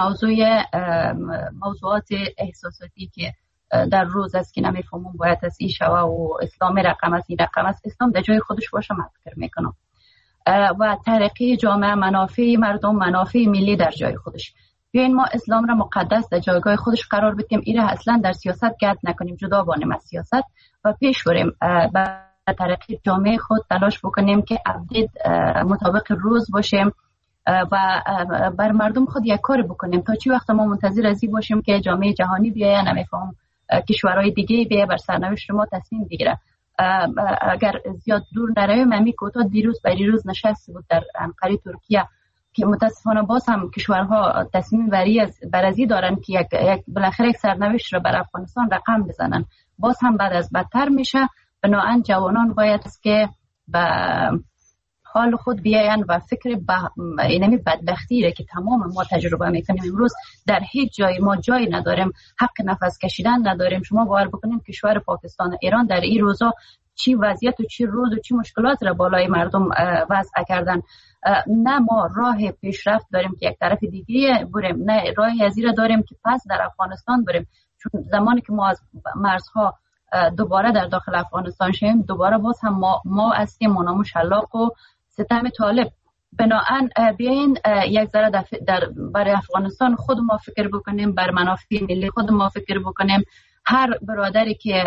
موضوعات احساساتی که در روز است که نمیفهمون باید از این شوا و اسلام رقم است، این رقم است، اسلام در جای خودش باشه من فکر میکنم و ترقی جامعه، منافع مردم، منافع ملی در جای خودش. بیاین ما اسلام را مقدس در جایگاه خودش قرار بدیم، این را اصلا در سیاست گرد نکنیم، جدا بانیم از سیاست و پیش بریم به ترقی جامعه خود تلاش بکنیم که ابدیت مطابق روز باشیم و بر مردم خود یک کار بکنیم. تا چی وقت ما منتظر ازی باشیم که جامعه جهانی بیاید، نمیفهم کشورهای دیگه بیاید بر سرنوشت ما تصمیم بگیره؟ اگر زیاد دور نرویم، من کوتاه دیروز نشست بود در انقره ترکیه که متاسفانه باز هم کشورها تصمیم برازی دارن که یک بالاخره یک سرنوشت را بر افغانستان رقم بزنن. باز هم بعد از بدتر میشه. بنابراین جوانان باید که به حال خود بیاین و فکر اینمی بدبختی را که تمام ما تجربه میکنیم امروز در هیچ جای ما جایی نداریم، حق نفس کشیدن نداریم. شما باور بکنید کشور پاکستان و ایران در این روزا چی وضعیت و چی روز و چی مشکلات را بالای مردم وضع کردن. نه ما راه پیشرفت داریم که یک طرف دیگه بریم، نه راهی از این داریم که پس در افغانستان بریم، چون زمانی که ما از مرزها دوباره در داخل افغانستان شیم دوباره باز هم ما هستیم منامو شلاق و ستم طالب. بناهن بیاین یک ذره برای افغانستان خود ما فکر بکنیم، بر منافع ملی خود ما فکر بکنیم. هر برادری که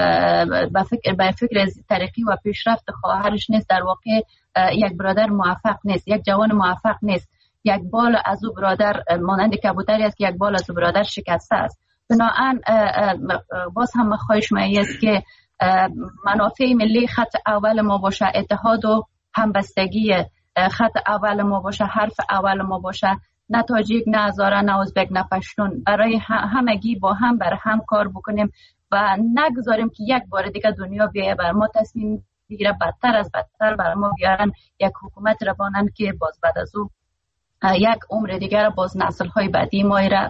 به فکر ترقی و پیشرفت خواهرش نیست در واقع یک برادر موفق نیست، یک جوان موفق نیست. یک بال از او برادر مانند کبوتری است که یک بال از او برادر شکسته است. بناهن باز هم خواهش من است که منافع ملی خط اول ما باشه، اتحاد و همبستگی خط اول ما باشه، حرف اول ما باشه، نه تاجیک، نه هزاره، نه ازبک، نه پشتون. برای همگی با هم بر هم کار بکنیم و نگذاریم که یک بار دیگه دنیا بیایه بر ما تصمیم بگیره، بدتر از بدتر بر ما بیارن یک حکومت را بانن که باز بعد از او یک عمر دیگر باز نسل های بعدی ما را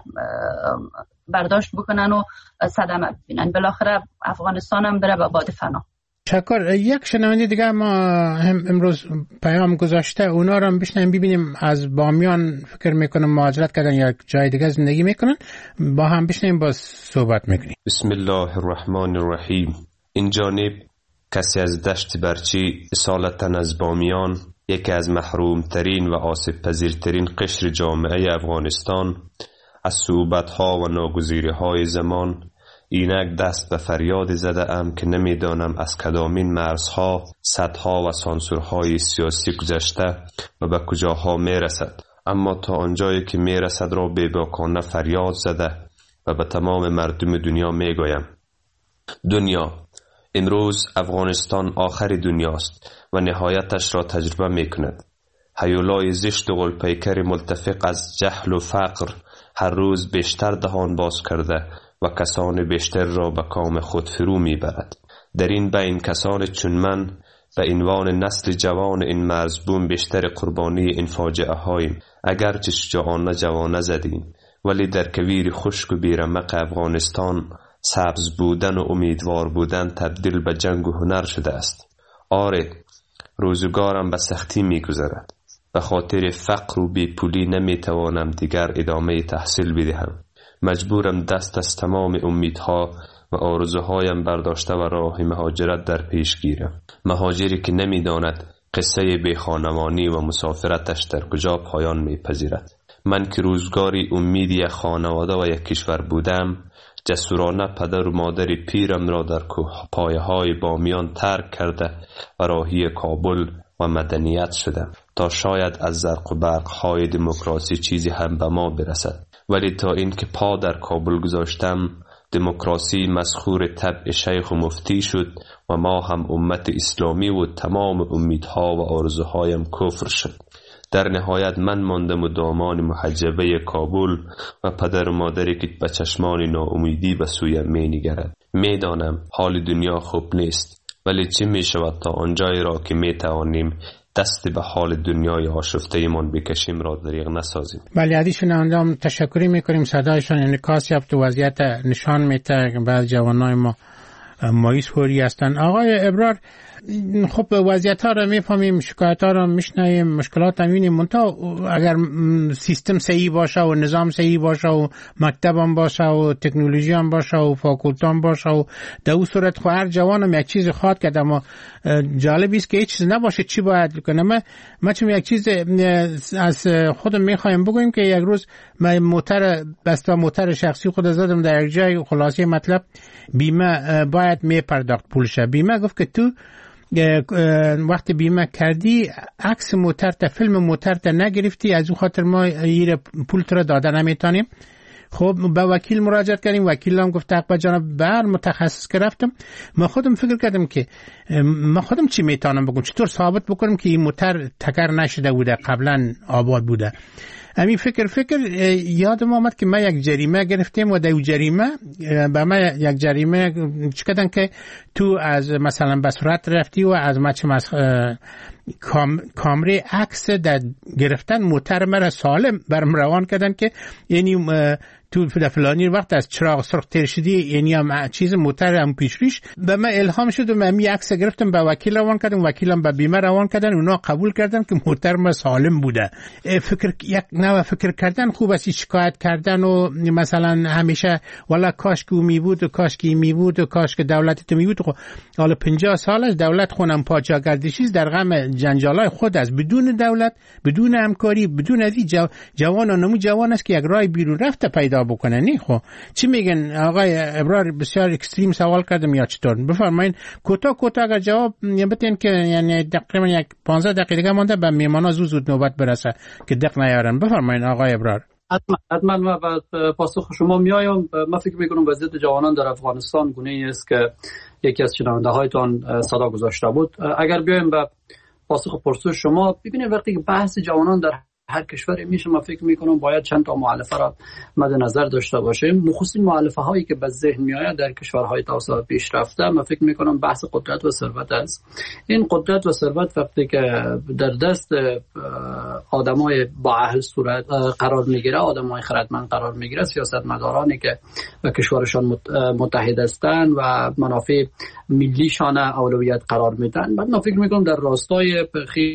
برداشت بکنن و صدمه ببینن. بالاخره افغانستان هم بره به باد فنا. شکر. یک شنونده دیگه ما هم امروز پیام گذاشته، اونا رو هم بشنیم ببینیم از بامیان فکر میکنم مهاجرت کردن یا جای دیگه زندگی میکنن، با هم بشنیم باز صحبت میکنیم. بسم الله الرحمن الرحیم. این جانب کسی از دشت برچی اصالتا از بامیان، یکی از محرومترین و آسیب پذیرترین قشر جامعه افغانستان، از صعوبت‌ها و ناگزیری‌های زمان اینک دست به فریاد زده ام که نمیدانم از کدامین مرزها، سدها و سانسورهای سیاسی گذشته و به کجاها میرسد، اما تا آنجایی که میرسد را بی‌باکانه فریاد زده و به تمام مردم دنیا میگویم: دنیا، امروز افغانستان آخر دنیاست و نهایتش را تجربه میکند. هیولای زشت و غلپیکر ملتفق از جهل و فقر هر روز بیشتر دهان باز کرده و کسان بیشتر را به کام خود فرو میبرد. در این بین کسان چون من به عنوان نسل جوان این مرزبون بیشتر قربانی این فاجعه هاییم. اگرچه شجاعانه جوانه زدیم، ولی در کویر خشک و بیرمق افغانستان سبز بودن و امیدوار بودن تبدیل به جنگ و هنر شده است. آره، روزگارم به سختی میگذرد. به خاطر فقر و بیپولی نمیتوانم دیگر ادامه تحصیل بدهم. مجبورم دست از تمام امیدها و آرزوهایم برداشته و راه مهاجرت در پیش گیرم. مهاجری که نمیداند قصه بیخانمانی و مسافرتش در کجا پایان میپذیرد. من که روزگاری امیدی خانواده و یک کشور بودم، جسورانه پدر و مادر پیرم را در پایه‌های بامیان ترک کرده و راهی کابل و مدنیت شدم تا شاید از زرق و برق‌های دموکراسی چیزی هم به ما برسد. ولی تا اینکه پا در کابل گذاشتم، دموکراسی مسخور طبع شیخ و مفتی شد و ما هم امت اسلامی و تمام امیدها و آرزوهایم کفر شد. در نهایت من ماندم و دامان محجبه کابل و پدر و مادری که به چشمان ناامیدی به سویم می‌نگرد. میدانم حال دنیا خوب نیست، ولی چه میشود تا آنجایی را که میتوانیم دست به حال دنیای آشفته من بکشیم را دریغ نسازیم. بله، عزیز شنوندگان تشکری میکنیم. صدایشان انعکاس یافت و وضعیت نشان میده که بعض جوانای ما مایوس فوری هستند. آقای ابرار، خب وضعیت ها رو میفهمیم، شکایت ها رو میشنویم، مشکلات هم میبینیم، منتها اگر سیستم صحیح باشه و نظام صحیح باشه و مکتب هم باشه و تکنولوژی هم باشه و فاکولته هم باشه و در اون صورت خو هر جوان هم یک چیز خواد کرد، اما جالب است که هیچ چیز نباشه چی باید کنم. ما چون یک چیز از خودم میخوایم بگویم که یک روز من موتر شخصی خود زدم در یک جای، خلاصه مطلب بیمه باید میپرداخت پولشه. بیمه گفت که تو وقتی بیمه کردی عکس موتر تا فیلم موتر تا نگرفتی، از اون خاطر ما این پول تو را داده نمیتونیم. خب به وکیل مراجعه کردیم، وکیل هم گفت اقبا جناب بر متخصص که رفتم. ما خودم فکر کردم که ما خودم چی میتونم بگم، چطور ثابت بکنم که این موتر تکر نشده بوده، قبلا آباد بوده. همین فکر یادم آمد که ما یک جریمه گرفتیم و در جریمه به ما یک جریمه چکدن که تو از مثلا بصورت رفتی و از کامره عکس در گرفتن موتر مرا سالم برم روان کردن که یعنی تو فلانی وقت از چراغ سرخ تیر شدی یعنی هم چیز موتر هم پیشریش به من الهام شد و من عکس گرفتم به وکیل روان کردم، وکیلم به بیمه روان کردن، اونا قبول کردن که موتر ما سالم بوده. یک نوع فکر کردن خوب است، شکایت کردن و مثلا همیشه والا کاش که می بود و کاش که می بود و کاش که دولت تو می بود. حالا 50 سال است دولت خونم پاچاگردشی در غم جنجالای خود است، بدون دولت، بدون همکاری، بدون از جوان و نمو جوان است که یک راه بیرون رفته پیدا بکنه. نه خب چی میگن آقای ابرار؟ بسیار اکستریم سوال کردم یا چطور؟ بفرمایید کوتاه اگر جواب بدین که یعنی تقریبا یک 15 دقیقه دیگه مونده به میهمانا زود نوبت برسه که دق نیارن. بفرمایید آقای ابرار. حتما من بعد پاسخ شما میایم. من فکر میکنم وضعیت جوانان در افغانستان گونه است که یکی از شنونده هایتان صدا گذاشته بود. اگر بیایم به پاسخ پرسش شما، ببینید وقتی که بحث جوانان در هر کشوری میشه، من فکر میکنم باید چند تا مؤلفه را مد نظر داشته باشیم. نخستین مؤلفه هایی که به ذهن میآید در کشورهای توسعه پیشرفته، من فکر میکنم بحث قدرت و ثروت است. این قدرت و ثروت وقتی که در دست آدمای با اهل صورت قرار میگیره، آدمای خردمند قرار میگیره، سیاستمدارانی که به کشورشان متحد هستند و منافع ملیشان اولویت قرار میدن، بعد من فکر میکنم در راستای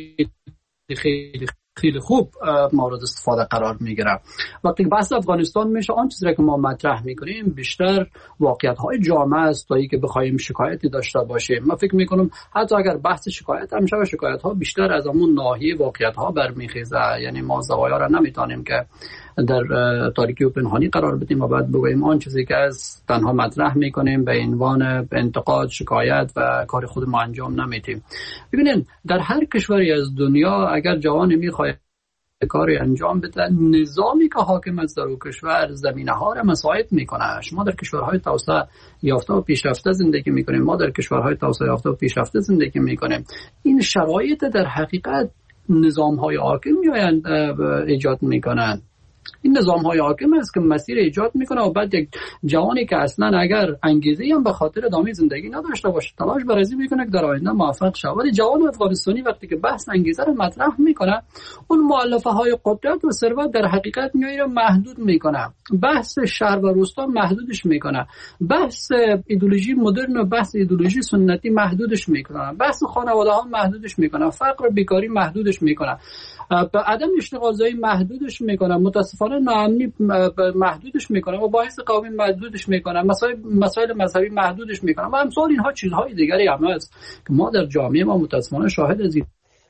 خیلی خوب مورد استفاده قرار میگیره. وقتی که بحث افغانستان میشه، آن چیزی که ما مطرح میکنیم بیشتر واقعیت های جامعه است تا اینکه بخوایم شکایتی داشته باشیم. من فکر میکنم حتی اگر بحث شکایت هم شه، شکایت ها بیشتر از همون ناحیه واقعیت ها برمیخیزه. یعنی ما زوایا را نمیتونیم که در تاریکی و پنهانی قرار بدیم و بعد بگوییم آن چیزی که از تنها مطرح میکنیم به عنوان انتقاد، شکایت و کار خود ما انجام نمیدیم. ببینید در هر کشوری از دنیا اگر جوانی میخواد کاری انجام بده، نظامی که حاکم است در اون کشور زمینه ها را مساعد میکنه. شما در کشورهای توسعه یافته و پیشرفته زندگی میکنیم، ما در کشورهای توسعه یافته و پیشرفته زندگی میکنیم. این شرایط در حقیقت نظام های حاکم میآیند ایجاد میکنند. این نظام های حاکم است که مسیر ایجاد میکنه و بعد یک جوانی که اصلا اگر انگیزه هم به خاطر ادامه زندگی نداشته باشه، تلاش برای میکنه که در آینده موفق شه. ولی جوان افغانستانی وقتی که بحث انگیزه رو مطرح میکنه، اون مؤلفه های قدرت و ثروت در حقیقت میایره محدود میکنه، بحث شهر و روستا محدودش میکنه، بحث ایدئولوژی مدرن و بحث ایدئولوژی سنتی محدودش میکنه، بحث خانواده ها محدودش میکنه، فقر و بیکاری محدودش میکنه، به عدم اشتغال زایی محدودش میکنه، متاسفانه ناامنی محدودش میکنه و باعث قومی محدودش میکنه، مسائل مذهبی محدودش میکنه و امثال اینها چیزهای دیگری هم هست که ما در جامعه ما متاسفانه شاهد از این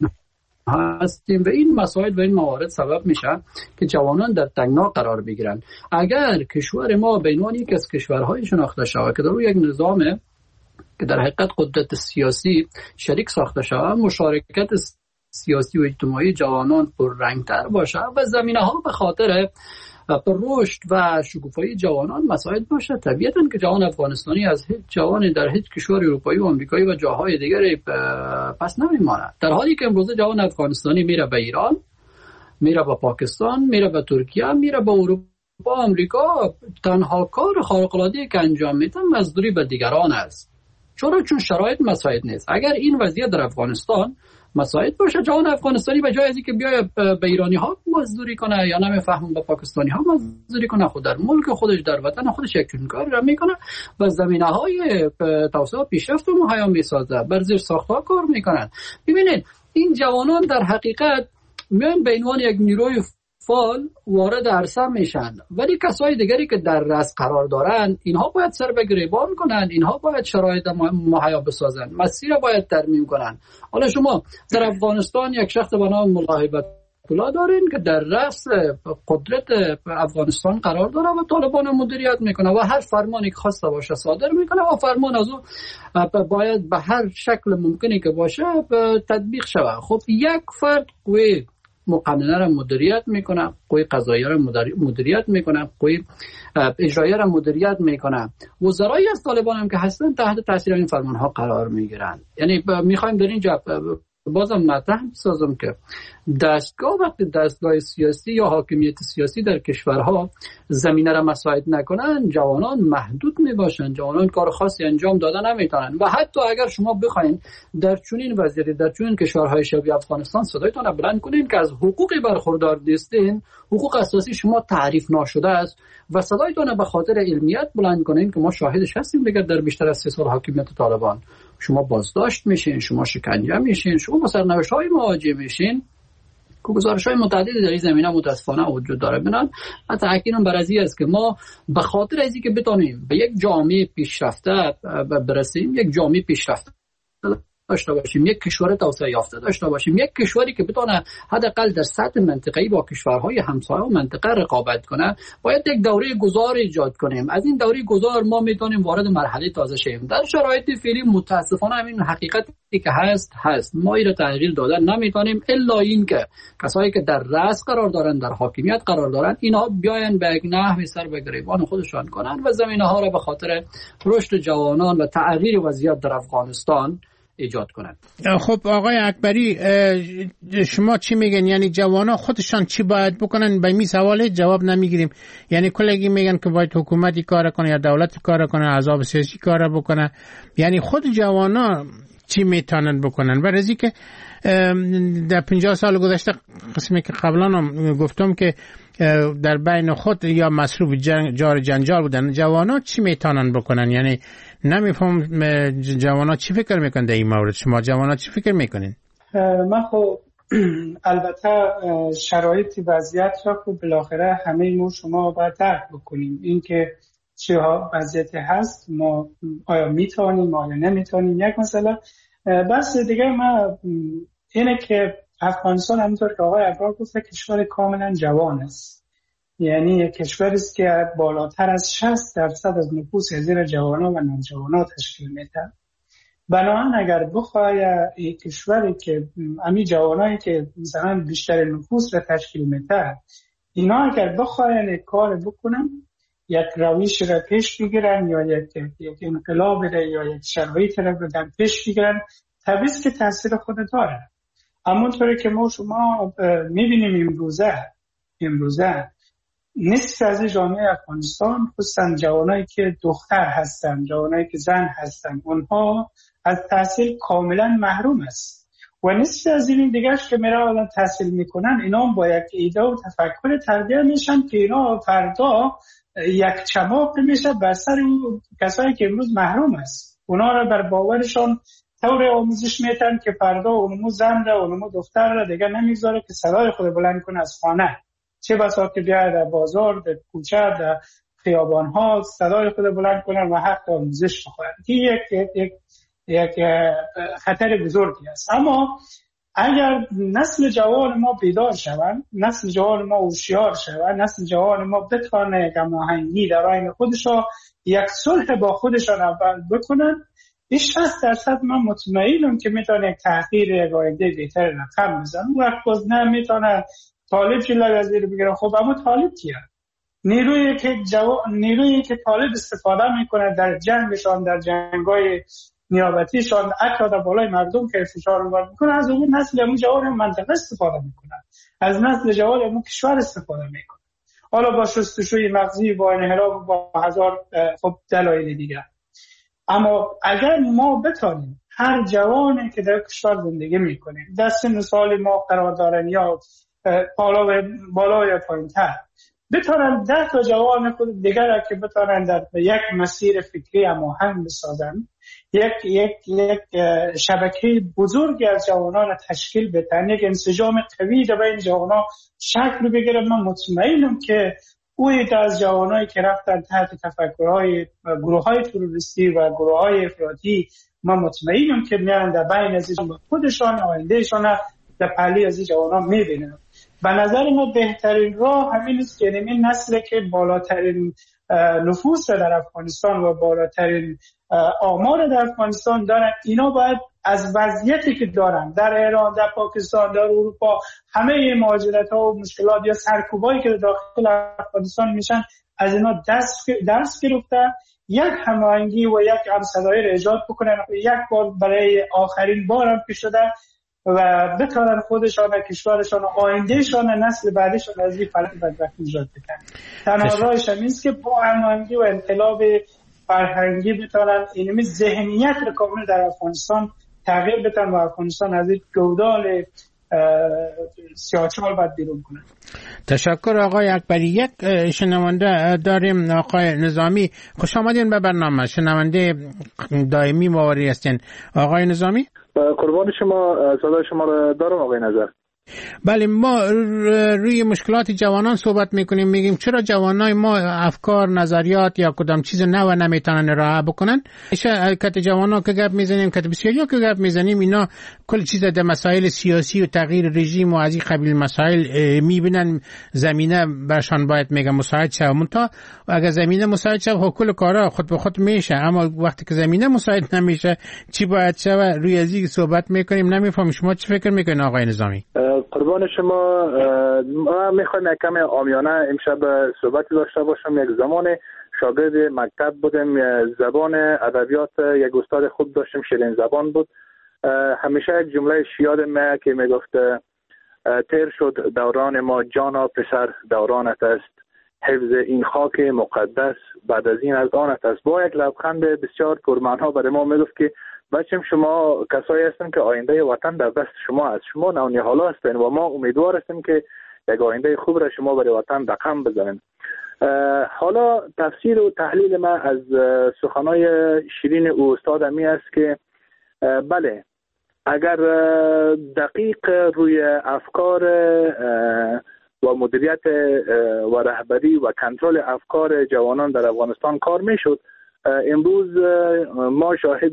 هستیم و این مسائل و این موارد سبب میشه که جوانان در تنگنا قرار بگیرن. اگر کشور ما به عنوان یک از کشورهای شناخته شود که در روی یک نظامه که در حقیقت قدرت سیاسی شریک ساخته شود، مشارکت سیاسی و اجتماعی جوانان پررنگتر باشه و زمینه ها به خاطر رشد و شکوفایی جوانان مساعد باشه، طبیعتاً که جوان افغانستانی از هیچ جوانی در هیچ کشور اروپایی و آمریکایی و جاهای دیگری پس نمیماند. در حالی که امروز جوان افغانستانی میره به ایران، میره به پاکستان، میره به ترکیه، میره به اروپا، آمریکا، تنها کار خارق‌العاده‌ای که انجام میدن مزدوری به دیگران است. چون شرایط مساعد نیست. اگر این وضعیت در افغانستان مساعد باشه، جوان افغانستانی به جای از اینکه بیای به ایرانی ها مزدوری کنه یا نمیفهمم به پاکستانی ها مزدوری کنه، خود در ملک خودش در وطن خودش یک چنین کاری را میکنه و زمینه‌های توسعه و پیشرفت رو مهیا میسازه، بر زیر ساخت‌ها کار میکنن. ببینید این جوانان در حقیقت میان به عنوان یک نیروی فعال وارد عرصه میشن، ولی کسای دیگری که در رأس قرار دارن اینها باید سر به گریبان کنن، اینها باید شرایط مهیا بسازن، مسیر باید ترمیم کنن. حالا شما در افغانستان یک شخص به نام ملا هیبت الله دارین که در رأس قدرت افغانستان قرار داره و طالبان مدیریت میکنه و هر فرمانی که خواسته باشه صادر میکنه و فرمان از او باید به هر شکل ممکنی که باشه تطبیق شود. خب یک فرد قوی مقننه را مدیریت میکنه، قوی قضایی را مدیریت میکنه، قوی اجرایی را مدیریت میکنه. وزرایی از طالبان هم که هستن تحت تاثیر این فرمان ها قرار میگیرن. یعنی میخوایم در اینجا بازم مطرح سازم که وقتی دستگاه سیاسی یا حاکمیت سیاسی در کشورها زمینه را مساعد نکنن، جوانان محدود می باشن، جوانان کار خاصی انجام دادن نمیتونن. و حتی اگر شما بخواین در چنین وضعیتی در چنین کشورهای شبیه افغانستان صدایتان را بلند کنین که از حقوقی برخوردار نیستین، حقوق اساسی شما تعریف ناشده است و صدایتان به خاطر علمیت بلند کنین که ما شاهدش هستیم دیگر در بیشتر از 3 سال حاکمیت طالبان شما بازداشت میشین، شما شکنجه میشین، شما با سرنوشت‌های مواجه میشین که گزارش‌های متعددی در این زمینه متاسفانه وجود داره. بنابراین تأکیدم بر این است که ما به خاطر از اینکه بتونیم به یک جامعه پیشرفته برسیم، یک جامعه پیشرفته داشته باشیم، یک کشور توسعه یافته داشته باشیم، یک کشوری که بتونه حداقل در سطح منطقه‌ای با کشورهای همسایه و منطقه رقابت کنه، باید یک دوره گذار ایجاد کنیم. از این دوره گذار ما میتونیم وارد مرحله تازه شیم. در شرایط فعلی متاسفانه همین حقیقتی که هست ما این را تغییر دادن نمیتونیم الا اینکه کسایی که در رأس قرار دارن، در حاکمیت قرار دارن، اینا بیاین به یک نحوی سر به گریبان خودشان کنن و زمینه‌ها را به خاطر رشد جوانان و تغییر وضعیت در افغانستان ایجاد کنند. خب آقای اکبری، شما چی میگن؟ یعنی جوانا خودشان چی باید بکنن؟ به این سوال جواب نمیگیریم. یعنی کلگی میگن که باید حکومتی کار کنه یا دولت کار کنه، احزاب سیاسی کار بکنه. یعنی خود جوانا چی میتونن بکنن؟ برای که در 50 سال گذشته قسمی که قبلا هم گفتم که در بین خود یا مصروف جار جنجال بودن، جوانا چی میتونن بکنن؟ یعنی نمیفهم جوانا چی فکر میکنن در این مورد. شما جوانا چی فکر میکنین؟ من خب البته شرایط وضعیت را خب بالاخره همه ما شما باید درک بکنیم. این که چه وضعیت هست، ما آیا میتونیم آیا نمیتونیم یک مسئله. بس دیگه ما اینه که افغانستان همونطور که آقای اکبر گفته کشور کاملا جوان است. یعنی یک کشوری است که بالاتر از 60% از نفوس زیر جوانان و نوجوانان تشکیل میده. بنابراین اگر بخوای یک کشوری که امی جوانایی که مثلا بیشتر نفوس را تشکیل میده، اینا اگر بخواین کار بکنن، یک رویش را پیش بگیرن یا یک انقلاب را یا یک شرایط را بدن پیش بگیرن، طبیعی که تاثیر خود داره. همونطوری که ما شما میبینیم امروزه نصف از جامعه افغانستان، خصوصا جوانایی که دختر هستن، جوانایی که زن هستن، اونها از تحصیل کاملا محروم است. و نصف از این دیگرش که میرن تحصیل میکنن، اینا هم با یک ایده و تفکر تربیت میشن که اینا فردا یک چماق میشه بر سر کسایی که امروز محروم است. اونا را بر باورشان طور آموزش میتن که فردا اونمو زن را اونمو دختر را دیگه نمیذاره که صدای خود بلند کنه از خانه، چه بسا که بیاید در بازار، در کوچه، در خیابان ها صدای خود بلند کنن و حق آموزش بخورن. یک خطر بزرگی است. اما اگر نسل جوان ما بیدار شوند، نسل جوان ما هوشیار شوند، نسل جوان ما بتوانه یک هماهنگی در بین خودشان، یک صلح با خودشان اول بکنن، 60% من مطمئنم که میتونه یک تغییر یک آینده بهتر رقم بزنه. وقت باز نمیتونه طالب جلوی از این بگیره. خب اما طالب کیه؟ نیرویی که طالب استفاده میکنه در جنگشان، در جنگای نیابتیشان، حتی در بالای مردم که فشار آورد میکنه، از اون نسل اون جوان منطقه استفاده میکنه، از نسل جوان اون کشور استفاده میکنه، حالا با شستشوی مغزی، با انحراف، با هزار خب دلایل دیگر. اما اگر ما بتونیم هر جوانی که در کشور زندگی میکنه در سن سال ما قرار دارن یا بالا یا پایین‌تر، بتونن 10 تا جوان خود دیگر که بتونن در یک مسیر فکری هماهنگ بسازن، یک شبکه بزرگی از جوانان تشکیل بدن، یک انسجام قوی در بین جوانان شکل بگیره. من مطمئنم که اوی از جوانایی که رفتن تحت تفکرهای گروه‌های تروریستی و گروه‌های افراطی، من مطمئنم که میان در بین از خودشان آیندهشان در پهلوی از جوانان میبینن. به نظر ما بهترین راه همین است که این نسل که بالاترین نفوس در افغانستان و بالاترین آمار در افغانستان دارن، اینا باید از وضعیتی که دارن در ایران، در پاکستان، در اروپا، همه مهاجرت‌ها و مشکلات یا سرکوبایی که داخل افغانستان میشن، از اینا درس گرفتن، یک هماهنگی و یک همصدایی را ایجاد بکنن. یک بار برای آخرین بار هم که شده و بتوانند خودشان و کشورشان و آیندهشان و نسل بعدشان از این فلک بدبختی نجات بدن. تنها راهش هم است که با هماهنگی و انقلاب فرهنگی بتوانند این ذهنیت رو کامل در افغانستان تغییر بدن و افغانستان از این گودال سیاچال باید بیرون کنند. تشکر آقای اکبری. یک شنونده داریم، آقای نظامی. خوش آمدین به برنامه. شنونده دائمی ماوری هستین. آقای نظامی، قربان شما، صدای شما را دارم آقای نظر. بله، ما روی مشکلات جوانان صحبت میکنیم، میگیم چرا جوانای ما افکار، نظریات یا کدام چیز نو نمیتونن ارائه بکنن. کت جوانا که گپ میزنیم، کت بسیاری که گپ میزنیم، اینا کل چیز در مسائل سیاسی و تغییر رژیم و از این قبیل مسائل میبینن زمینه برشان باید میگم مساعد شد. منتها اگر زمینه مساعد شد کل کارا خود به خود میشه، اما وقتی که زمینه مساعد نمیشه چی باید شد؟ روی از این صحبت میکنیم. نمیفهم شما چی فکر میکنین آقای نظامی؟ قربان شما، ما میخوایم کم عامیانه امشب صحبتی داشته باشم. یک زمان شاگرد مکتب بودم، زبان ادبیات یک استاد خوب داشتم، شیرین زبان بود. همیشه یک جمله یادم که میگفت تیر شد دوران ما جانا پسر دورانت است، حفظ این خاک مقدس بعد از این از آنت است. با یک لبخند بسیار پرمعنا برای ما میگفت که بچم شما کسایی هستن که آینده وطن در دست شما است، شما نونیحالا هستین و ما امیدوار هستیم که یک آینده خوب را شما برای وطن رقم بزنین. حالا تفسیر و تحلیل من از سخنای شیرین او استاد می است که بله، اگر دقیق روی افکار و مدیریت و رهبری و کنترل افکار جوانان در افغانستان کار میشد، امروز ما شاهد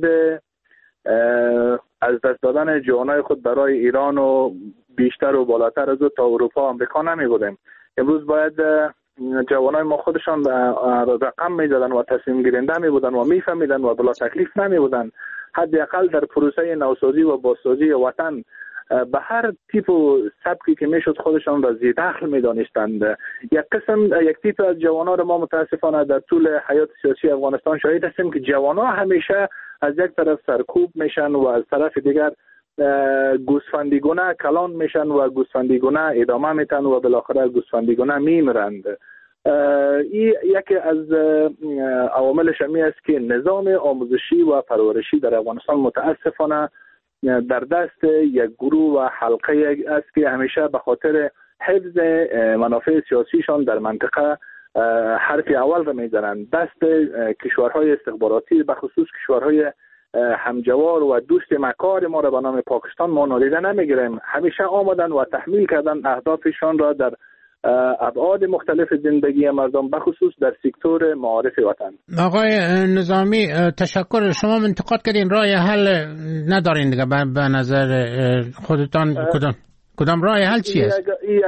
از دست دادن جوانای خود برای ایران و بیشتر و بالاتر از تا اروپا و آمریکا نمی بودیم. امروز باید جوانای ما خودشان رقم می دادن و تصمیم گیرنده می بودن و می فهمیدن و بلا تکلیف نمی بودن. حداقل در پروسه نوسازی و بازسازی وطن به هر تیپ و سبکی که میشد خودشان را ذی دخل می دانستند. یک تیپ از جوانان را ما متاسفانه در طول حیات سیاسی افغانستان شاهد هستیم که جوانان همیشه از یک طرف سرکوب میشن و از طرف دیگر گوسفندیگونه کلان میشن و گوسفندیگونه ادامه میتن و بالاخره گوسفندیگونه میمیرند. این یکی از عواملش می است که نظام آموزشی و پرورشی در افغانستان متاسفانه در دست یک گروه و حلقه است که همیشه به خاطر حفظ منافع سیاسیشان در منطقه حرف اول را میزنند. دست کشورهای استخباراتی به خصوص کشورهای همجوار و دوست مکار ما را به نام پاکستان ما نادیده نمیگیریم. همیشه آمدن و تحمیل کردن اهدافشان را در ابعاد مختلف زندگی مردم به خصوص در سکتور معارف وطن. آقای نظامی تشکر. شما انتقاد کردین راه حل ندارین دیگه، به نظر خودتان کدام راه حل چی است؟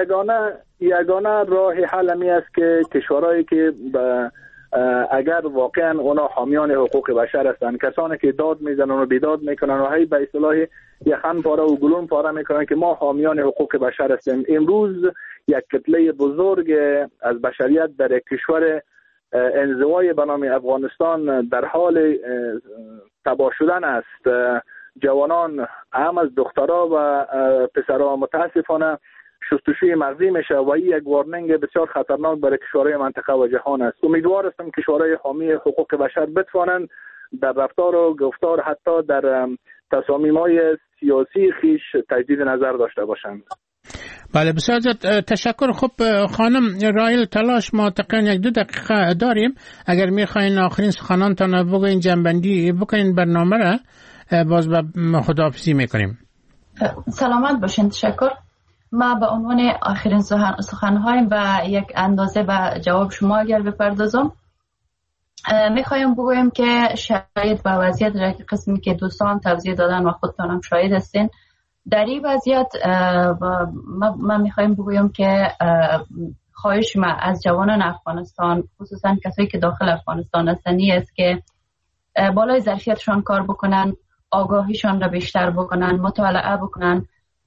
یگانه راه حل می است که کشورهایی که اگر واقعا اونا حامیان حقوق بشر هستند، کسانی که داد میزنن و بیداد میکنن و هی به اصطلاح یخن پاره و گلون پاره میکنن که ما حامیان حقوق بشر هستیم. امروز یک کتله بزرگ از بشریت در یک کشور انزوای به نام افغانستان در حال تباه شدن است. جوانان هم از دخترها و پسرها متاسفانه شستشوی مغزی میشه و این یک وارنینگ بسیار خطرناک برای کشورهای منطقه و جهان است. امیدوار هستم کشورهای حامی حقوق بشر بتوانند در رفتار و گفتار حتی در تصامیم‌های سیاسی خیش تجدید نظر داشته باشند. بله، بسیار تشکر. خب خانم رایل تلاش، ما تقریبا 1-2 دقیقه داریم. اگر میخواین آخرین سخنانتان بگوین، جنبندی بکنین برنامه را، باز به خداحافظی میکنیم. سلامت باشین. تشکر. ما به عنوان آخرین سخنهایم و یک اندازه به جواب شما اگر بپردازم، میخوایم بگویم که شاید به وضعیت را که قسمی که دوستان توضیح دادن و خودتان هم شاهد هستین، در این وضعیت ما میخوایم بگویم که خواهش ما از جوانان افغانستان، خصوصا کسایی که داخل افغانستان هستنی است که بالای ظرفیتشان کار بکنن، آگاهیشان را بیشتر بکنن، مطالعه بکنن.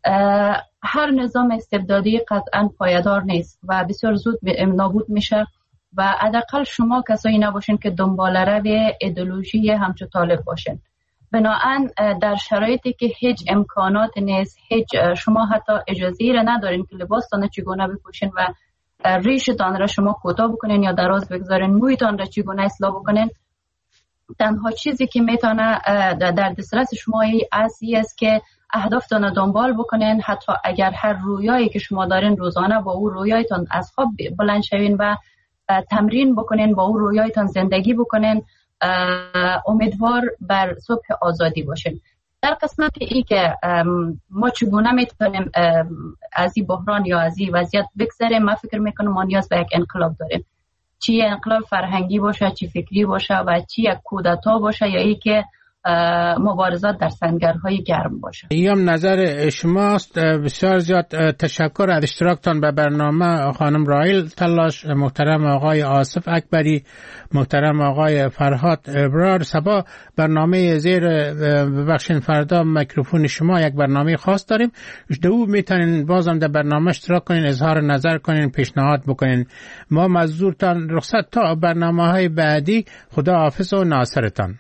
هر نظام استبدادی قطعا پایدار نیست و بسیار زود نابود میشه و حداقل شما کسایی نباشین که دنبال روی ایدئولوژی همچو طالب باشین. بنابراین در شرایطی که هیچ امکانات نیست، هیچ شما حتی اجازه را ندارین که لباستان چگونه بپوشین و ریشتان را شما کوتاه بکنین یا دراز بگذارین، مویتان را چگونه اصلاح بکنین، تنها چیزی که میتونه در دسترس شما است که اهدافتان را دنبال بکنین. حتی اگر هر رویایی که شما دارین روزانه با او رویایتان از خواب بلند شوین و تمرین بکنین، با او رویایتان زندگی بکنین، امیدوار بر صبح آزادی باشین. در قسمت ای که ما چگونه میتونیم از این بحران یا از این وضعیت بگذریم، من فکر میکنم ما نیاز به یک انقلاب داریم، چی انقلاب فرهنگی باشه، چی فکری باشه و چی یک کودتا باشه یا ای که مبارزات در سنگرهای گرم باشه. ایام نظر شماست. بسیار زیاد تشکر از اشتراکتان به برنامه خانم رائیل تلاش، محترم آقای آصف اکبری، محترم آقای فرهاد ابرار. صبا برنامه زیر ببخشین فردا میکروفون شما یک برنامه خاص داریم، دو میتونین بازم در برنامه اشتراک کنین، اظهار نظر کنین، پیشنهاد بکنین. ما مزدورتان رخصت تا برنامه‌های بعدی. خدا حافظ و ناصرتان.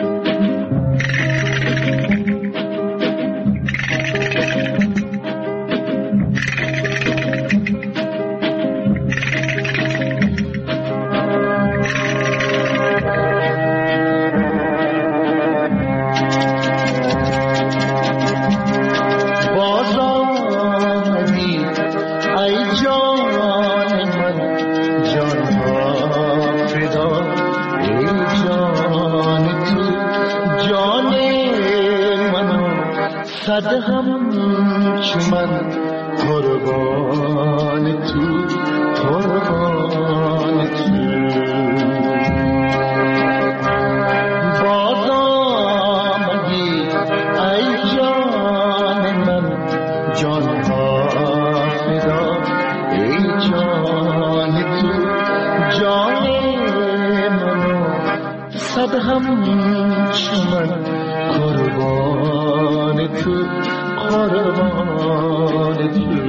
صد هم چمن قربان تو، قربان تو. باز آمدی ای جان من، جان ها فدا ای جان تو، جان منو صد هم چمن قربان تو، قربان تو.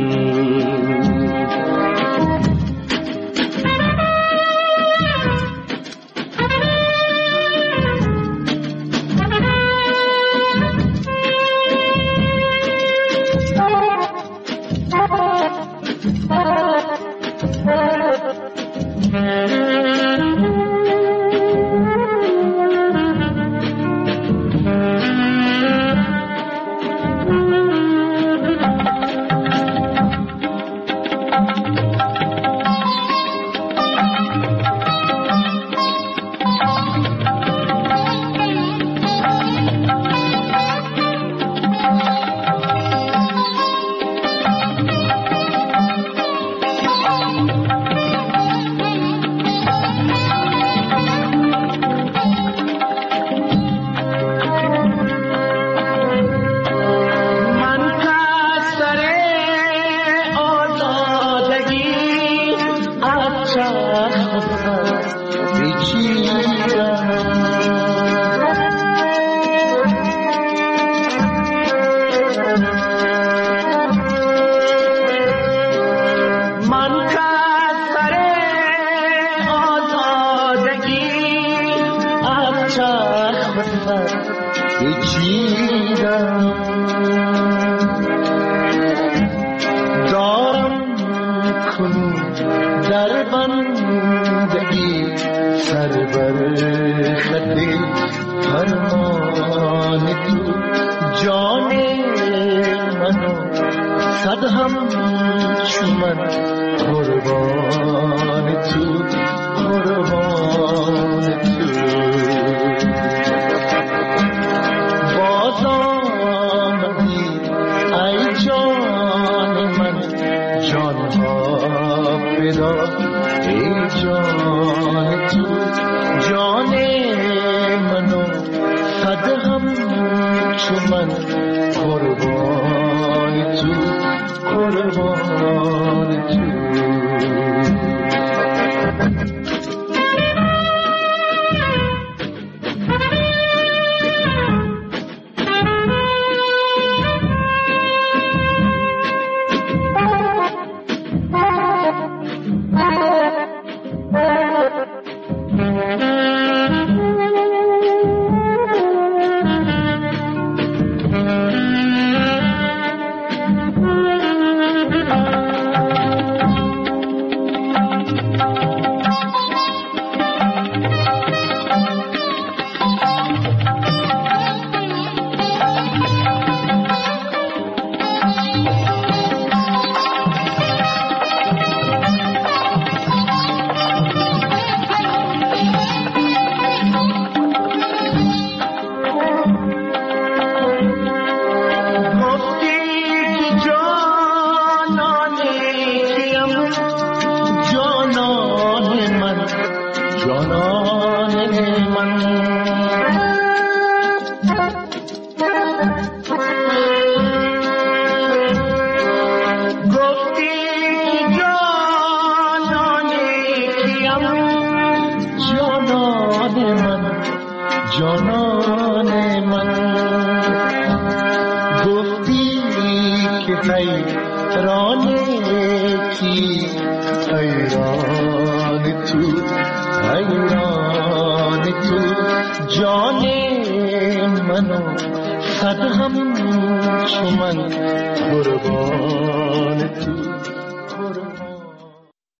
جانان من جانان من جانان من گفتی که حیران کی حیران تو جان منو صد هم چو من قربان تو